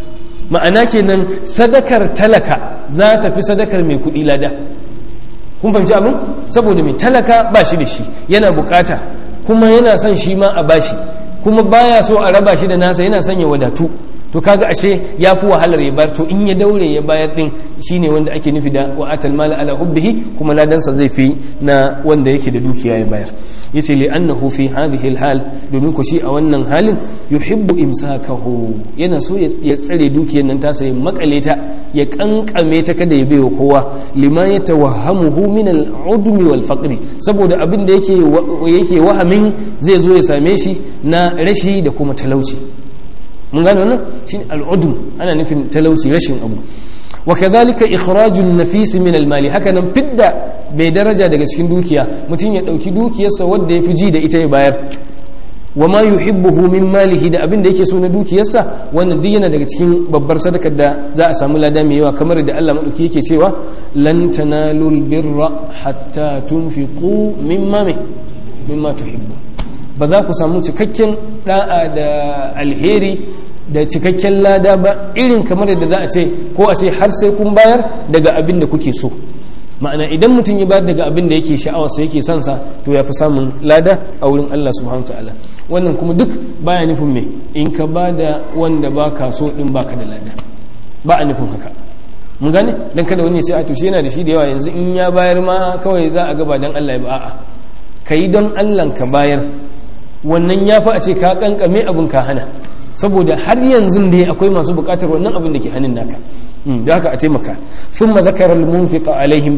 ma'ana kenan sadakar talaka za ta fi sadakar mai kuɗi lada. kun fahimci abin? Saboda mai talaka ba shi da shi yana bukata kuma yana son shi ma a bashi kuma baya so a raba shi da nasa, yana son ya wadatu. To kaga ashe ya fi wahalar ya bayar, to in ya daure ya bayar din shine wanda ake nufi da wa'atal mala ala hubbihi, kuma ladansa zai fi na wanda yake da dukiya ya bayar. Yace li annahu fi hadhihi alhal, domin ku shi a wannan halin yuhibbu imsakahu, yana so ya tsare dukiyar nan ta sai makale ta, ya kankame ta kada ya baiwa kowa, lima yatawahhamuhu min al'udmi wal faqri, saboda abin da yake wahamin zai zo ya same shi na rashi da kuma talauci. mun gane wannan shine al'udum, ana nufin talauci, rashin abu. wa kadhalika ikhrajun nafis min al-mali, haka nan fidda bai daraja daga cikin dukiya, mutum ya dauki dukiyarsa wanda yafi ji da ita ya bayar, wa ma yuhibbuhu min malihi, da abin da yake so na dukiyarsa, wannan duk yana daga cikin babbar sadakar da za a samu lada mai yawa, kamar da Allah madauki yake cewa lan tanalul birra hatta tunfiqu mimma tuhibbu. Ba za ku samu cikakken da'a da alheri da cikakken lada ba irin kamar yadda za a ce ko a ce har sai kun bayar daga abin da kuke so. Ma'ana idan mutum ya bayar daga abin da yake sha'awarsa yake son sa, to ya fi samun lada a wurin Allah subhanahu ta'ala. Wannan kuma duk baya nufin me in ka bada wanda baka so din baka da lada, ba a nufin haka. mun gane, dan kada wani ya ce a to shi yana da shi da yawa yanzu in ya bayar ma kawai za a gaba dan Allah ya ba. A'a, kai don Allah ka bayar, wannan ya fi a ce ka kankame abin ka hana, saboda har yanzu da akwai masu bukatar wannan abin da ke hannun naka, da haka a taimaka. thumma zakara al-munfiqa alaihim,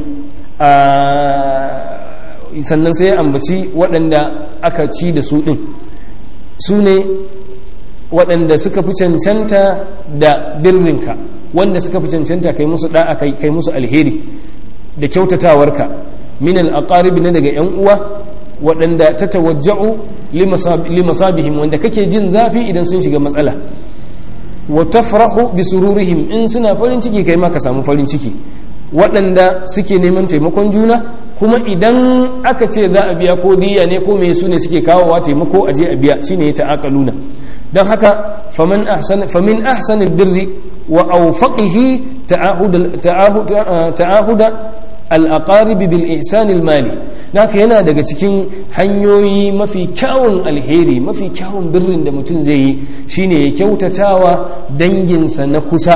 sannan sai ya ambaci waɗanda aka ci da su ɗin, su ne waɗanda suka fi cancanta da birrinka, wanda suka fi cancanta kai musu da'a, kai musu alheri da kyautatawarka, min al-aqarib, na daga yan uwa waɗanda ta tawajja'u limasabihim, wanda kake jin zafi idan sun shiga matsala, wa tafrahu bi sururihim, in suna farin ciki kai ma ka samu farin ciki, waɗanda suke neman taimakon juna, kuma idan aka ce za a biya ko diya ne ko me su ne suke kawowa taimako aje a biya, shine ya ta'aqaluna. don haka famin ahsanil birri wa awfaqihi ta'ahuda al-aqarib bil ihsan al-mali, haka yana daga cikin hanyoyi mafi kyawun alheri, mafi kyawun birrin da mutum zai yi shine ya kyautatawa danginsa na kusa.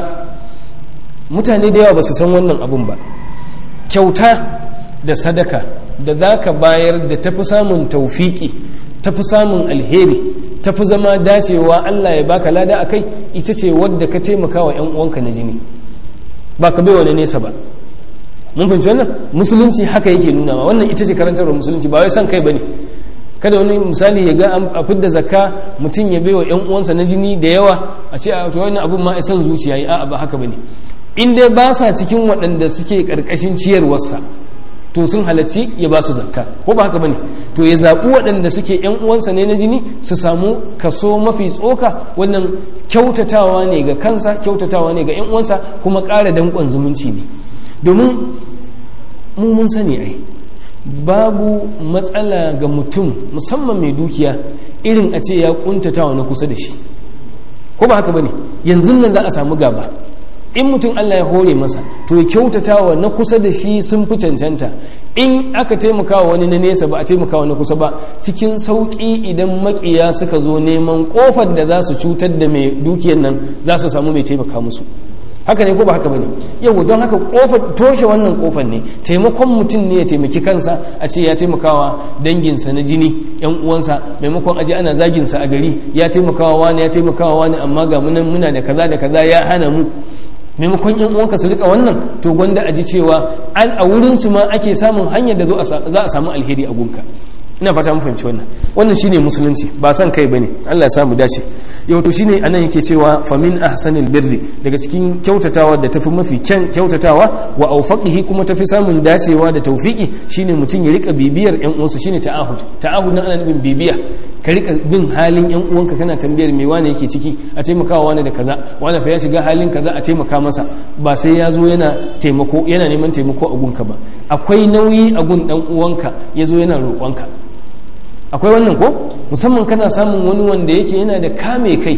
Mutane da yawa ba su san wannan abun ba. Kyauta da sadaka da za ka bayar da tafi samun taufiki, tafi samun alheri, tafi zama dacewa Allah ya baka lada a kai, ita ce wadda ka taimaka wa 'yan uwanka na jini, ba ka bai wani nesa ba. mun fahimci wannan? Musulunci haka yake nuna ma, wannan ita ce karantarwar musulunci, ba wai san kai ba ne. Kada wani misali ya ga a fidda zakka mutum ya bai wa 'yan uwansa na jini da yawa, a ce a wannan abun ma san zuciya yi, a'a ba haka ba ne. In dai ba sa cikin waɗanda suke ƙarƙashin ciyarwarsa, to sun halarci ya ba su zakka, ko ba haka bane? To ya zaɓi waɗanda suke ƴan uwansa ne na jini, su samu kaso mafi tsoka. Wannan kyautatawa ne ga kansa, kyautatawa ne ga ƴan uwansa, kuma ƙara danƙon zumunci ne. Domin mu mun sani ai babu matsala ga mutum musamman mai dukiya irin a ce ya kuntatawa na kusa da shi, ko ba haka bane? Yanzu nan za a samu gaba. In mutum Allah ya hore masa, to ya kyautatawa na kusa da shi sun fi cancanta. In aka taimakawa wani na nesa ba a taimakawa na kusa ba, cikin sauƙi idan maƙiya suka zo neman ƙofar da za su cutar da mai dukiyar nan, za su samu mai taimaka musu. Haka ne ko ba haka bane? Yau don haka ƙofar, toshe wannan ƙofar ne. Taimakon mutum ne ya taimaki kansa, a ce ya taimakawa danginsa na jini, yan uwansa, maimakon aje ana zaginsa a gari, ya taimakawa wani, ya taimakawa wani, amma ga munan muna da kaza da kaza ya hana mu. Maimakon yan uwanka su rika wannan, to gwanda a ji cewa a wurin su ma ake samun hanyar da za a samu alheri a gunka. Ina fata mun fahimci wannan shine musulunci, ba san kai bane. Allah ya samu dace. Yau to shine anan yake cewa famin ahsanil birri, daga cikin kyautatawa da tafi mafi kyan kyautatawa, wa awfaqihi, kuma tafi samun dacewa da tawfiki, shine mutum ya rika bibiyar yan uwansa, shine ta'ahud nan ana nufin bibiya. Ka rika bin halin yan uwanka, kana tambayar me wane yake ciki, a taimakawa wani da kaza, wani fa ya shiga halin kaza, a taimaka masa, ba sai ya zo yana neman taimako a gunka ba. Akwai nauyi a gun dan uwanka, ya zo yana roƙonka. Akwai wannan ko? Musamman kana samun wani wanda yake yana da kame kai,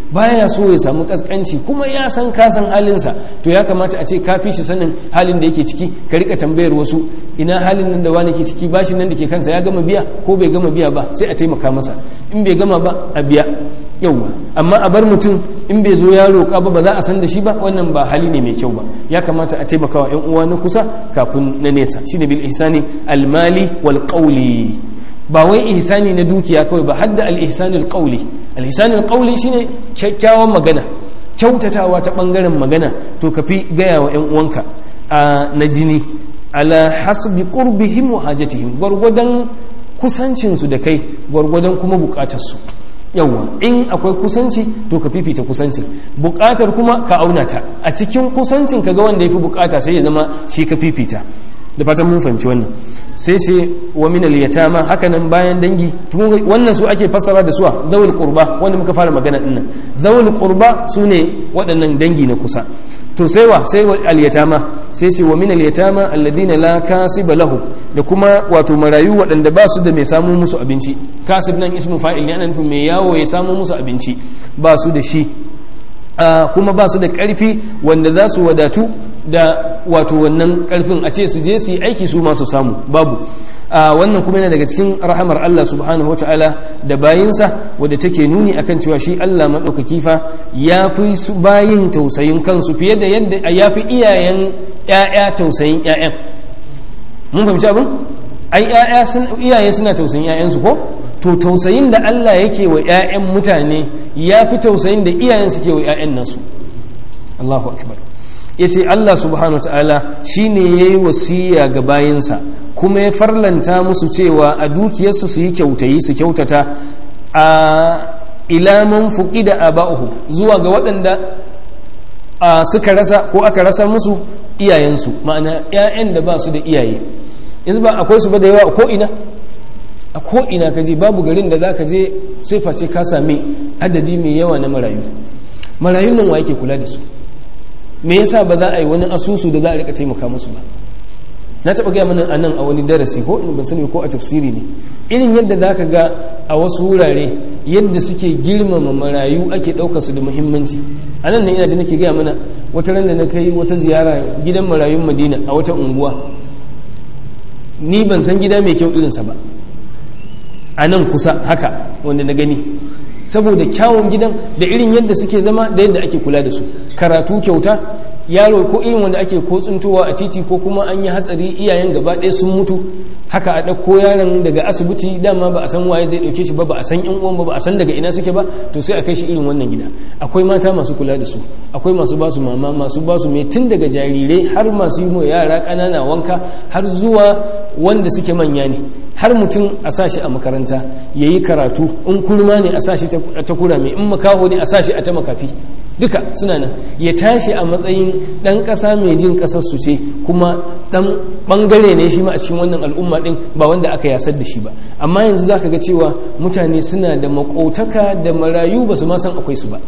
baya so ya samu kaskanci kuma ya san ka san halinsa, to ya kamata a ce ka fi shi sanin halin da yake ciki. Ka rika tambayar wasu, ina halin nan da wani ke ciki, bashin nan da ke kansa ya gama biya ko bai gama biya ba, sai a taimaka masa. In bai gama ba a biya, yauwa. Amma a bar mutum in bai zo ya roƙa ba za a san da shi ba, wannan ba hali ne mai kyau ba. Ya kamata a taimaka wa 'yan uwa na kusa kafin na nesa. Shine bil ihsani al mali wal qawli, ba wai ihsani na dukiya kawai ba, hadda al ihsanul qawli. Al ihsanul qawli shine kyakkyawan magana, kyautatawa ta bangaren magana, to kafi gaya wa 'yan uwanka na jini ala hasbi qurbihim wa hajatihim, gwargwadon kusancinsu da kai, gwargwadon kuma bukatarsu. yawwa, in akwai kusanci to ka fifita kusancin, bukatar kuma ka auna ta a cikin kusancin, ka ga wanda ya fi bukata sai ya zama shi ka fifita. Da fatan mun fahimci wannan. Sai wa min al-yatama, hakanan bayan dangi, wannan su ake fassara da suwa zawul qurba, wanda muka fara magana dinnan. Zawul qurba sune waɗannan dangi na kusa. To sai al-yatama, sai wa min al-yatama alladhina la kasiba lahu, da kuma wato marayu waɗanda ba su da mai samu musu abinci. Kasib nan ismu fa'il ne, ana nufin mai yawo ya samu musu abinci, ba su da shi. Kuma ba su da ƙarfi wanda za su wadatu da wato wannan ƙarfin a ce su je su yi aiki su masu samu, babu. Wannan kuma yana daga cikin rahamar Allah subhanahu wata'ala da bayinsa, wadda take nuni akan cewa shi Allah maɗaukaki fa ya fi su bayin tausayin kansu fiye da yadda ya fi iyayen ‘ya'ya tausayin ‘ya'yan. Mun fahimci abin? Ai iyaye suna tausayin ‘ya'yansu ko? To tausayin da Allah yake wa ‘ya'yan mutane ya fi tausayin da iyayen suke wa ‘ya'yan nasu. Allahu akbar. Ya ce Allah subhanahu wa ta'ala shi ne ya yi wasiya ga bayinsa, kuma ya farlanta musu cewa a dukiyarsu su yi kyautayi, su kyautata a ilaman fuki da aba'uhu, zuwa ga waɗanda suka rasa ko aka rasa musu iyayensu, ma'ana ‘ya'yan da ba su da iyaye. Yanzu ba akwai su ba da yawa a ko'ina? A ko'ina ka je, babu garin da za ka je sai face ka sami adadi mai yawa na marayu. Marayun nan wa yake kula da su? Me yasa ba za a yi wani asusu da za a rika taimaka musu ba? Na taɓa gaya mana a nan a wani darasi, ko in ban sani ko a tafsiri ne, irin yadda za ka ga a wasu wurare yadda suke girmama marayu, ake ɗaukar su da muhimmanci. A nan ne ina ji nake gaya mana wata ran da na kai wata ziyara gidan marayun Madina a wata unguwa, ni ban san gida mai kyau irinsa ba a nan kusa haka wanda na gani, saboda kyawun gidan da irin yadda suke zama da yadda ake kula da su. Karatu kyauta, yaro ko irin wanda ake ko tsuntowa a titi ko kuma an yi hatsari iyayen gaba ɗaya sun mutu, haka a ɗauko yaron daga asibiti, dama ba a san waye zai ɗauke shi ba, ba a san yan uwan ba a san daga ina suke ba, to sai a kai shi irin wannan gida. Akwai mata masu kula da su, akwai masu ba su mama, masu ba su mai, tun daga jarirai har masu yi yara ƙanana wanka, har zuwa wanda suke manya ne, har mutum a sa shi a makaranta ya yi karatu, in kurma ne a sa shi ta kurame, in makaho ne a sa shi a ta makafi, duka suna nan. Ya tashi a matsayin ɗan ƙasa mai jin ƙasar su ce, kuma ɗan ɓangare ne shi ma a cikin wannan al'umma ɗin, ba wanda aka yasar da shi ba. Amma yanzu za ka ga cewa mutane suna da makotaka da marayu ba su ma san akwai su ba,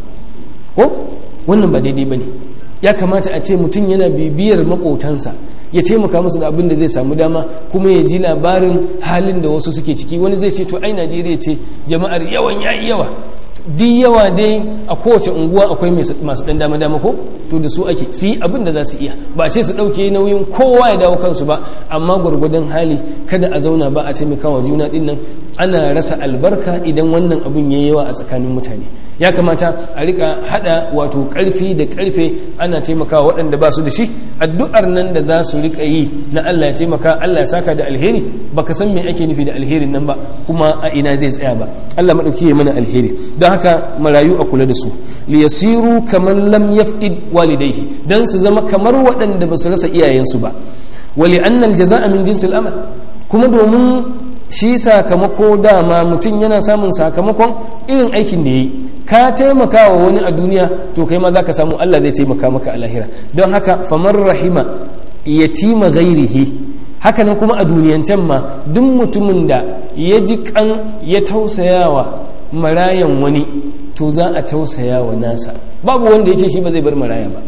ko wannan ba daidai ba ne. Ya kamata a ce mutum yana bibiyar makotansa, ya taimaka musu da abin da zai samu dama, kuma ya ji labarin halin da wasu suke ciki. Wani zai ce to ai Najeriya ce jama'ar yawan yayi yawa, duk yawa dai a kowace unguwa akwai masu dan dama dama ko, to da su ake su yi abin da za su iya, ba sai su ɗauke nauyin kowa ya dawo kansu ba, amma gwargwadon hali kada a zauna ba a taimakawa juna din nan. Ana rasa albarka idan wannan abin yayi yawa a tsakanin mutane. Ya kamata a rika hada wato karfi da karfe, ana taimakawa waɗanda ba su da shi. Addu'ar nan da za su rika yi na Allah ya taimaka, Allah ya saka da alheri, baka san me ake nufi da alherin nan ba, kuma a ina zai tsaya ba. Allah madauki ya mana alheri. Don haka marayu a kula da su, liyasiru kaman lam yafqid walidayhi, dan su zama kamar waɗanda ba su rasa iyayensu ba. Wali annal jazaa'a min jinsil amal, kuma domin shi sakamako dama mutum yana samun sakamakon irin aikin da ya yi. Ka taimaka wa wani a duniya, to kai ma za ka samu Allah zai taimaka maka a lahira. Don haka famar rahima yatima ghairihi, hakanan kuma a duniyancen ma duk mutumin da ya ji kan ya tausayawa marayan wani, to za a tausayawa nasa. Babu wanda ya ce shi ba zai bar maraya ba.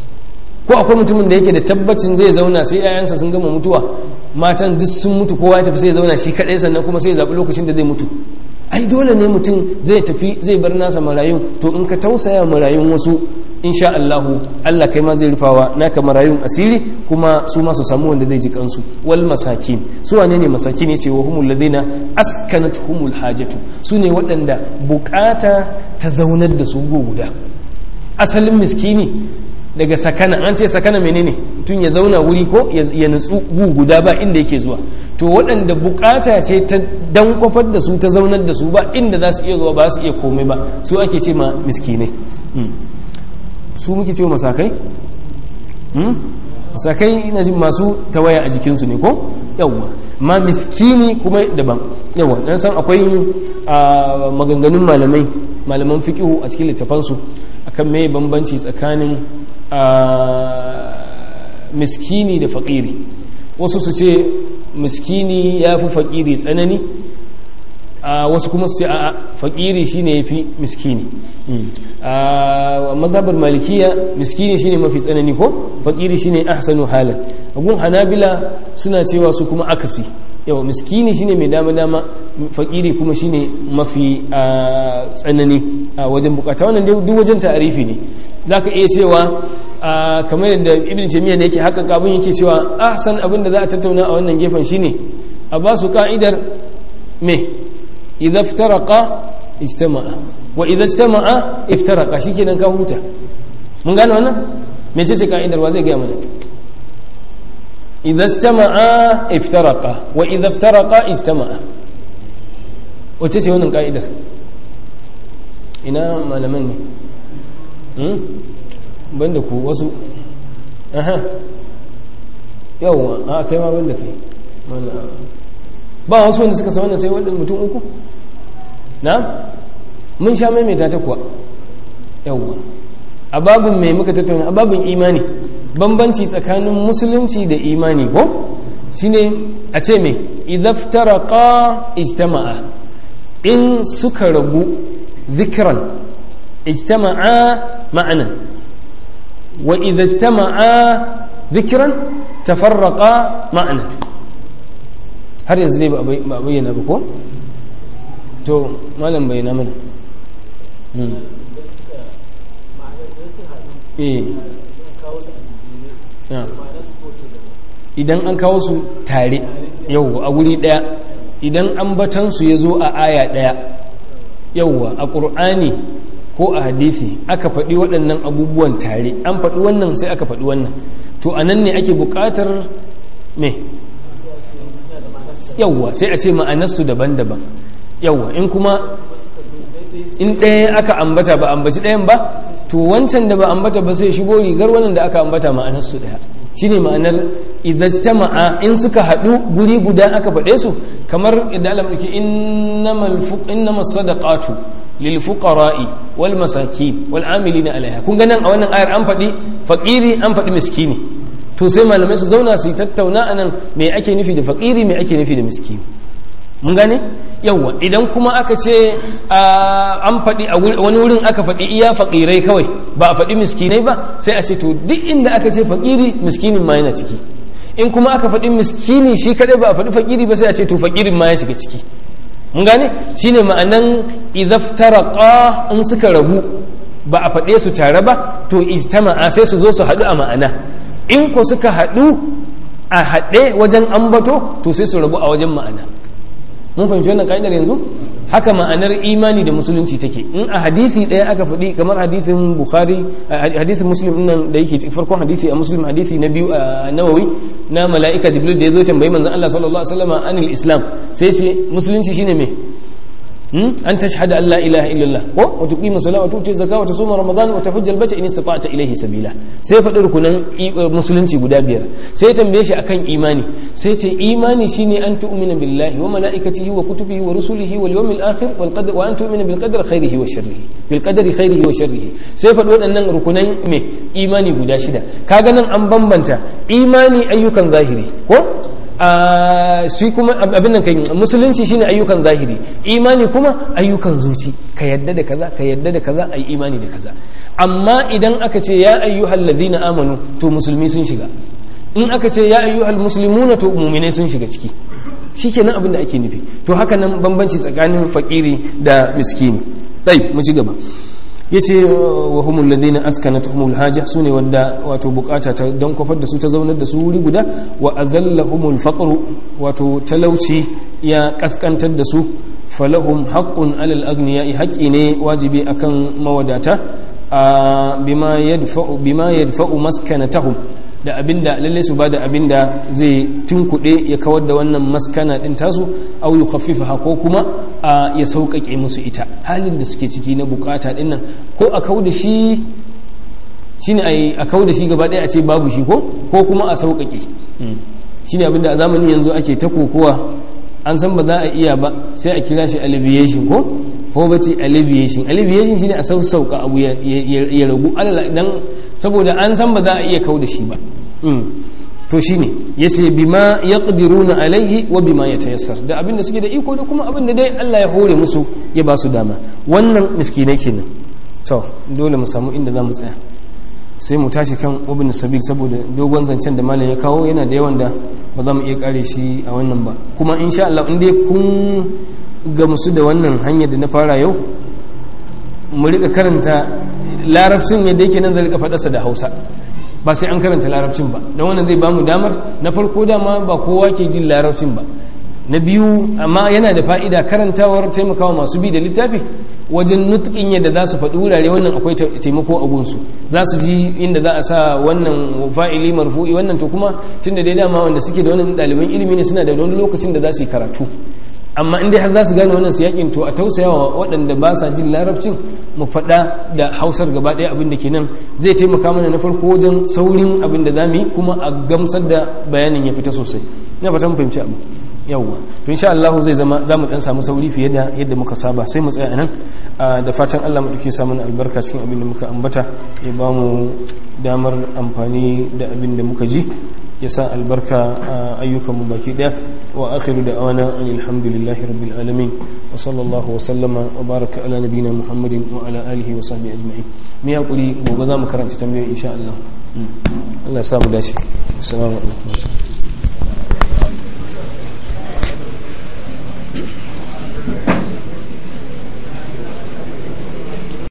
Ko akwai mutumin da yake da tabbacin zai zauna sai 'ya'yansa sun gama mutuwa, matan duk sun mutu, kowa ya tafi sai ya zauna shi kaɗai, sannan kuma sai ya zaɓi lokacin da zai mutu? ai dole ne mutum zai tafi zai bar nasa marayun, to in ka tausaya marayun wasu insha Allahu Allah kai ma zai rufawa naka marayun asiri, kuma su ma su samu wanda zai ji kansu. Wal masakin, su wane ne masakin? yace wa humul ladina askanatuhumul hajatu, su ne waɗanda bukata ta zaunar da su guda. Asalin miskini daga sakana, an ce sakana menene? Tun ya zauna wuri ko ya nutsu guda ba inda yake zuwa. To waɗanda bukata ce ta dankwafar da su, ta zaunar da su ba inda za su iya zuwa, ba su iya komai ba, su ake ce ma miskinai. Su muke ce masakai? Masakai ina jin masu tawaya a jikinsu ne ko? Yawwa. Ma miskini kuma daban. Yawwa, dan san akwai maganganun malaman fiqhu a cikin littafansu akan me bambanci tsakanin miskini da faƙiri. Wasu su ce miskini ya fi faƙiri tsanani, wasu kuma su ce a faƙiri shine ya fi miskini. Mazhabar malikiya miskini shine mafi tsanani ko faƙiri shine ahsanu halan. Agun hanabila suna cewa su kuma akasi, yawa miskini shine mai dama faƙiri kuma shine mafi tsanani a wajen bukata. Wannan duk wajen ta'arifi ne. Zaka iya cewa kamar yadda ibn taymiya ne yake haka abin yake cewa ahsan abin da za a tattauna a wannan gefen shine a ba su ka'idar me idza iftaraqa ijtama'a wa idza ijtama'a iftaraqa, shikenan ka huta. mun gane wannan mece ce ka'idar? Wa zai ga mana? idza ijtama'a iftaraqa wa idza iftaraqa ijtama'a, wace ce wannan ka'idar? ina malaman ne? banda ku wasu. yawwa a kai ma banda kai ba wasu wanda suka san wannan sai waɗanda mutum uku na mun sha maimaita ta kuwa. yawwa a babin mai muka tattauna? A babin imani, bambanci tsakanin musulunci da imani ko shine a ce mai idaftaraqa ijtama'a, in suka rabu zikran ijtama'a ma'anan, wa idza ijtama'a dhikran tafarraqa ma'anan. har yanzu dai ba bayyana ba ko? to malam bayyana mana. idan an kawo su tare yau a wuri daya, idan ambatansu ya zo a aya daya, yauwa a ƙur'ani ko a hadisi aka faɗi waɗannan abubuwan tare, an faɗi wannan sai aka faɗi wannan, to a nan ne ake buƙatar me? yawwa sai a ce ma'anarsu daban-daban. yawwa in kuma in ɗaya aka ambata ba ambaci ɗayan ba, to wancan da ba ambata ba sai shigo rigar wannan da aka ambata ma'anarsu ɗaya. shine ma'anar idajtama'a, in suka haɗu guri guda aka faɗe su, kamar idan Allah yake innamas sadaqatu lil fuqara'i wal masakin wal amilina alaiha. kun ga nan a wannan ayar an faɗi faqiri an faɗi miskini, to sai malamai su zauna su tattauna anan me ake nufi da faqiri, me ake nufi da miskini. mun gane? yawwa idan kuma aka ce an faɗi a wani wurin aka faɗi iya faƙirai kawai ba a faɗi miskinai ba, sai a ce to duk inda aka ce faƙiri miskinin ma yana ciki. in kuma aka faɗi miskini shi kadai ba a faɗi faƙiri ba, sai a ce to faƙirin ma ya shiga ciki. mun gane? shine ma'anan idaftaraqa, in suka rabu ba a faɗe su tare ba, to ijtama'a sai su zo su haɗu a ma'ana. in ko suka haɗu a haɗe wajen ambato, to sai su rabu a wajen ma'ana. mun fahimci wannan ka'idar yanzu? haka ma'anar imani da musulunci take. in a hadisi ɗaya aka faɗi, kamar hadisin bukhari, hadisin muslim nan da yake farkon hadisi a muslim, hadisi na biyu a nawawi, na mala'ika jibril da ya zo tambayi manzon Allah sallallahu alaihi wasallam anil islam, sai musulunci shine me? an tashhada an la ilaha illallah wa tuqima salata wa tuti zakata wa tasuma ramadan wa tahujja al-bayta in istata'ta ilayhi sabila. sai faɗi rukunan musulunci guda biyar, sai tambaye shi akan imani, sai ce imani shine an tu'mina billahi wa malaikatihi wa kutubihi wa rusulihi wal yawmil akhir wal qadar, wa an tu'mina bil qadri khairihi wa sharrihi, bil qadri khairihi wa sharrihi. sai faɗi waɗannan rukunan me imani guda shida. kaga nan an bambanta imani ayyukan zahiri ko shi kuma abin nan kai musulunci shine ayyukan zahiri, imani kuma ayyukan zuci, ka yadda da kaza, ka yadda da kaza, ai imani da kaza. amma idan aka ce ya ayyuhal ladina amanu, to musulmi sun shiga. in aka ce ya ayyuhal muslimuna, to mu'mine sun shiga ciki. shikenan abin da ake nufi. To haka nan bambanci tsakanin fakiri da miskini. Dai mu ci gaba. Yace wa humul ladina askanatuhumul haja, sune wanda wato bukata ta don kofar da su ta zaunar da su wuri guda, wa azallahumul faqru, wato talauci ya kaskantar da su, falahum haqqun alal agniya'i, haqqi ne wajibi akan mawadata, bima yadfa'u maskanatahum, da abinda lalle su bada abinda zai tunkuɗe ya kawar da wannan maskana din tasu, au yukhaffifaha, ko kuma ya sauƙaƙe musu ita halin da suke ciki na bukata din nan, ko a kau da shi shine a kau da shi gaba ɗaya a ce babu shi, ko kuma a sauƙaƙe. Shine abinda a zamanin yanzu ake ta kokowa, an san ba za a iya ba sai a kira shi alleviation, ko poverty alleviation shine a sassauka abu ya ragu alal dan saboda an san ba za a iya kau da shi ba. To shine yace bima yaqdiruna alaihi wa bima yatayassar, da abinda suke da iko da kuma abinda dai Allah ya hore musu ya ba su dama. Wannan miskinai kenan. To dole mu samu inda zamu tsaya, sai mu tashi kan ibn sabil, saboda dogon zancen da malam ya kawo yana da yawan da ba za mu iya kare shi a wannan ba. Kuma insha Allah in dai kun gamsu da wannan hanyar da na fara yau, mu rika karanta larabcin yadda yake nan, zai rika faɗarsa da Hausa, ba sai an karanta larabcin ba, don wannan zai ba mu damar, na farko dama ba kowa ke jin larabcin ba, na biyu amma yana da fa'ida karantawar taimakawa masu bi da littafi wajen nutqin yadda za su faɗi wurare, wannan akwai taimako a gunsu, za su ji inda za a sa wannan fa'ili marfu'i wannan. To kuma tunda dai dama wanda suke da wannan ɗaliban ilimi ne, suna da wani lokacin da za su yi karatu, amma in dai har za su gane wannan siyakin, to a tausayawa waɗanda ba sa jin larabcin, mu faɗa da Hausar gaba ɗaya abin da ke nan, zai taimaka mana na farko wajen saurin abin da za mu yi, kuma a gamsar da bayanin ya fita sosai. Ina fata mu fahimci abu yawwa. To insha Allah zai zama za mu dan samu sauri fiye da yadda muka saba. Sai mu tsaya nan, da fatan Allah mu duke samu albarka cikin abin da muka ambata, ya ba mu damar amfani da abin da muka ji, ya sa albarka a ayyukanmu baki daya. Wa akhiru da'wana alhamdulillahi rabbil alamin, wa sallallahu wa sallama wa baraka ala nabina Muhammadin wa ala alihi wa sahbihi ajma'in. Mu hakuri, gobe za mu karanta tambayoyi insha Allah. Allah ya sa mu dace. Assalamu alaikum.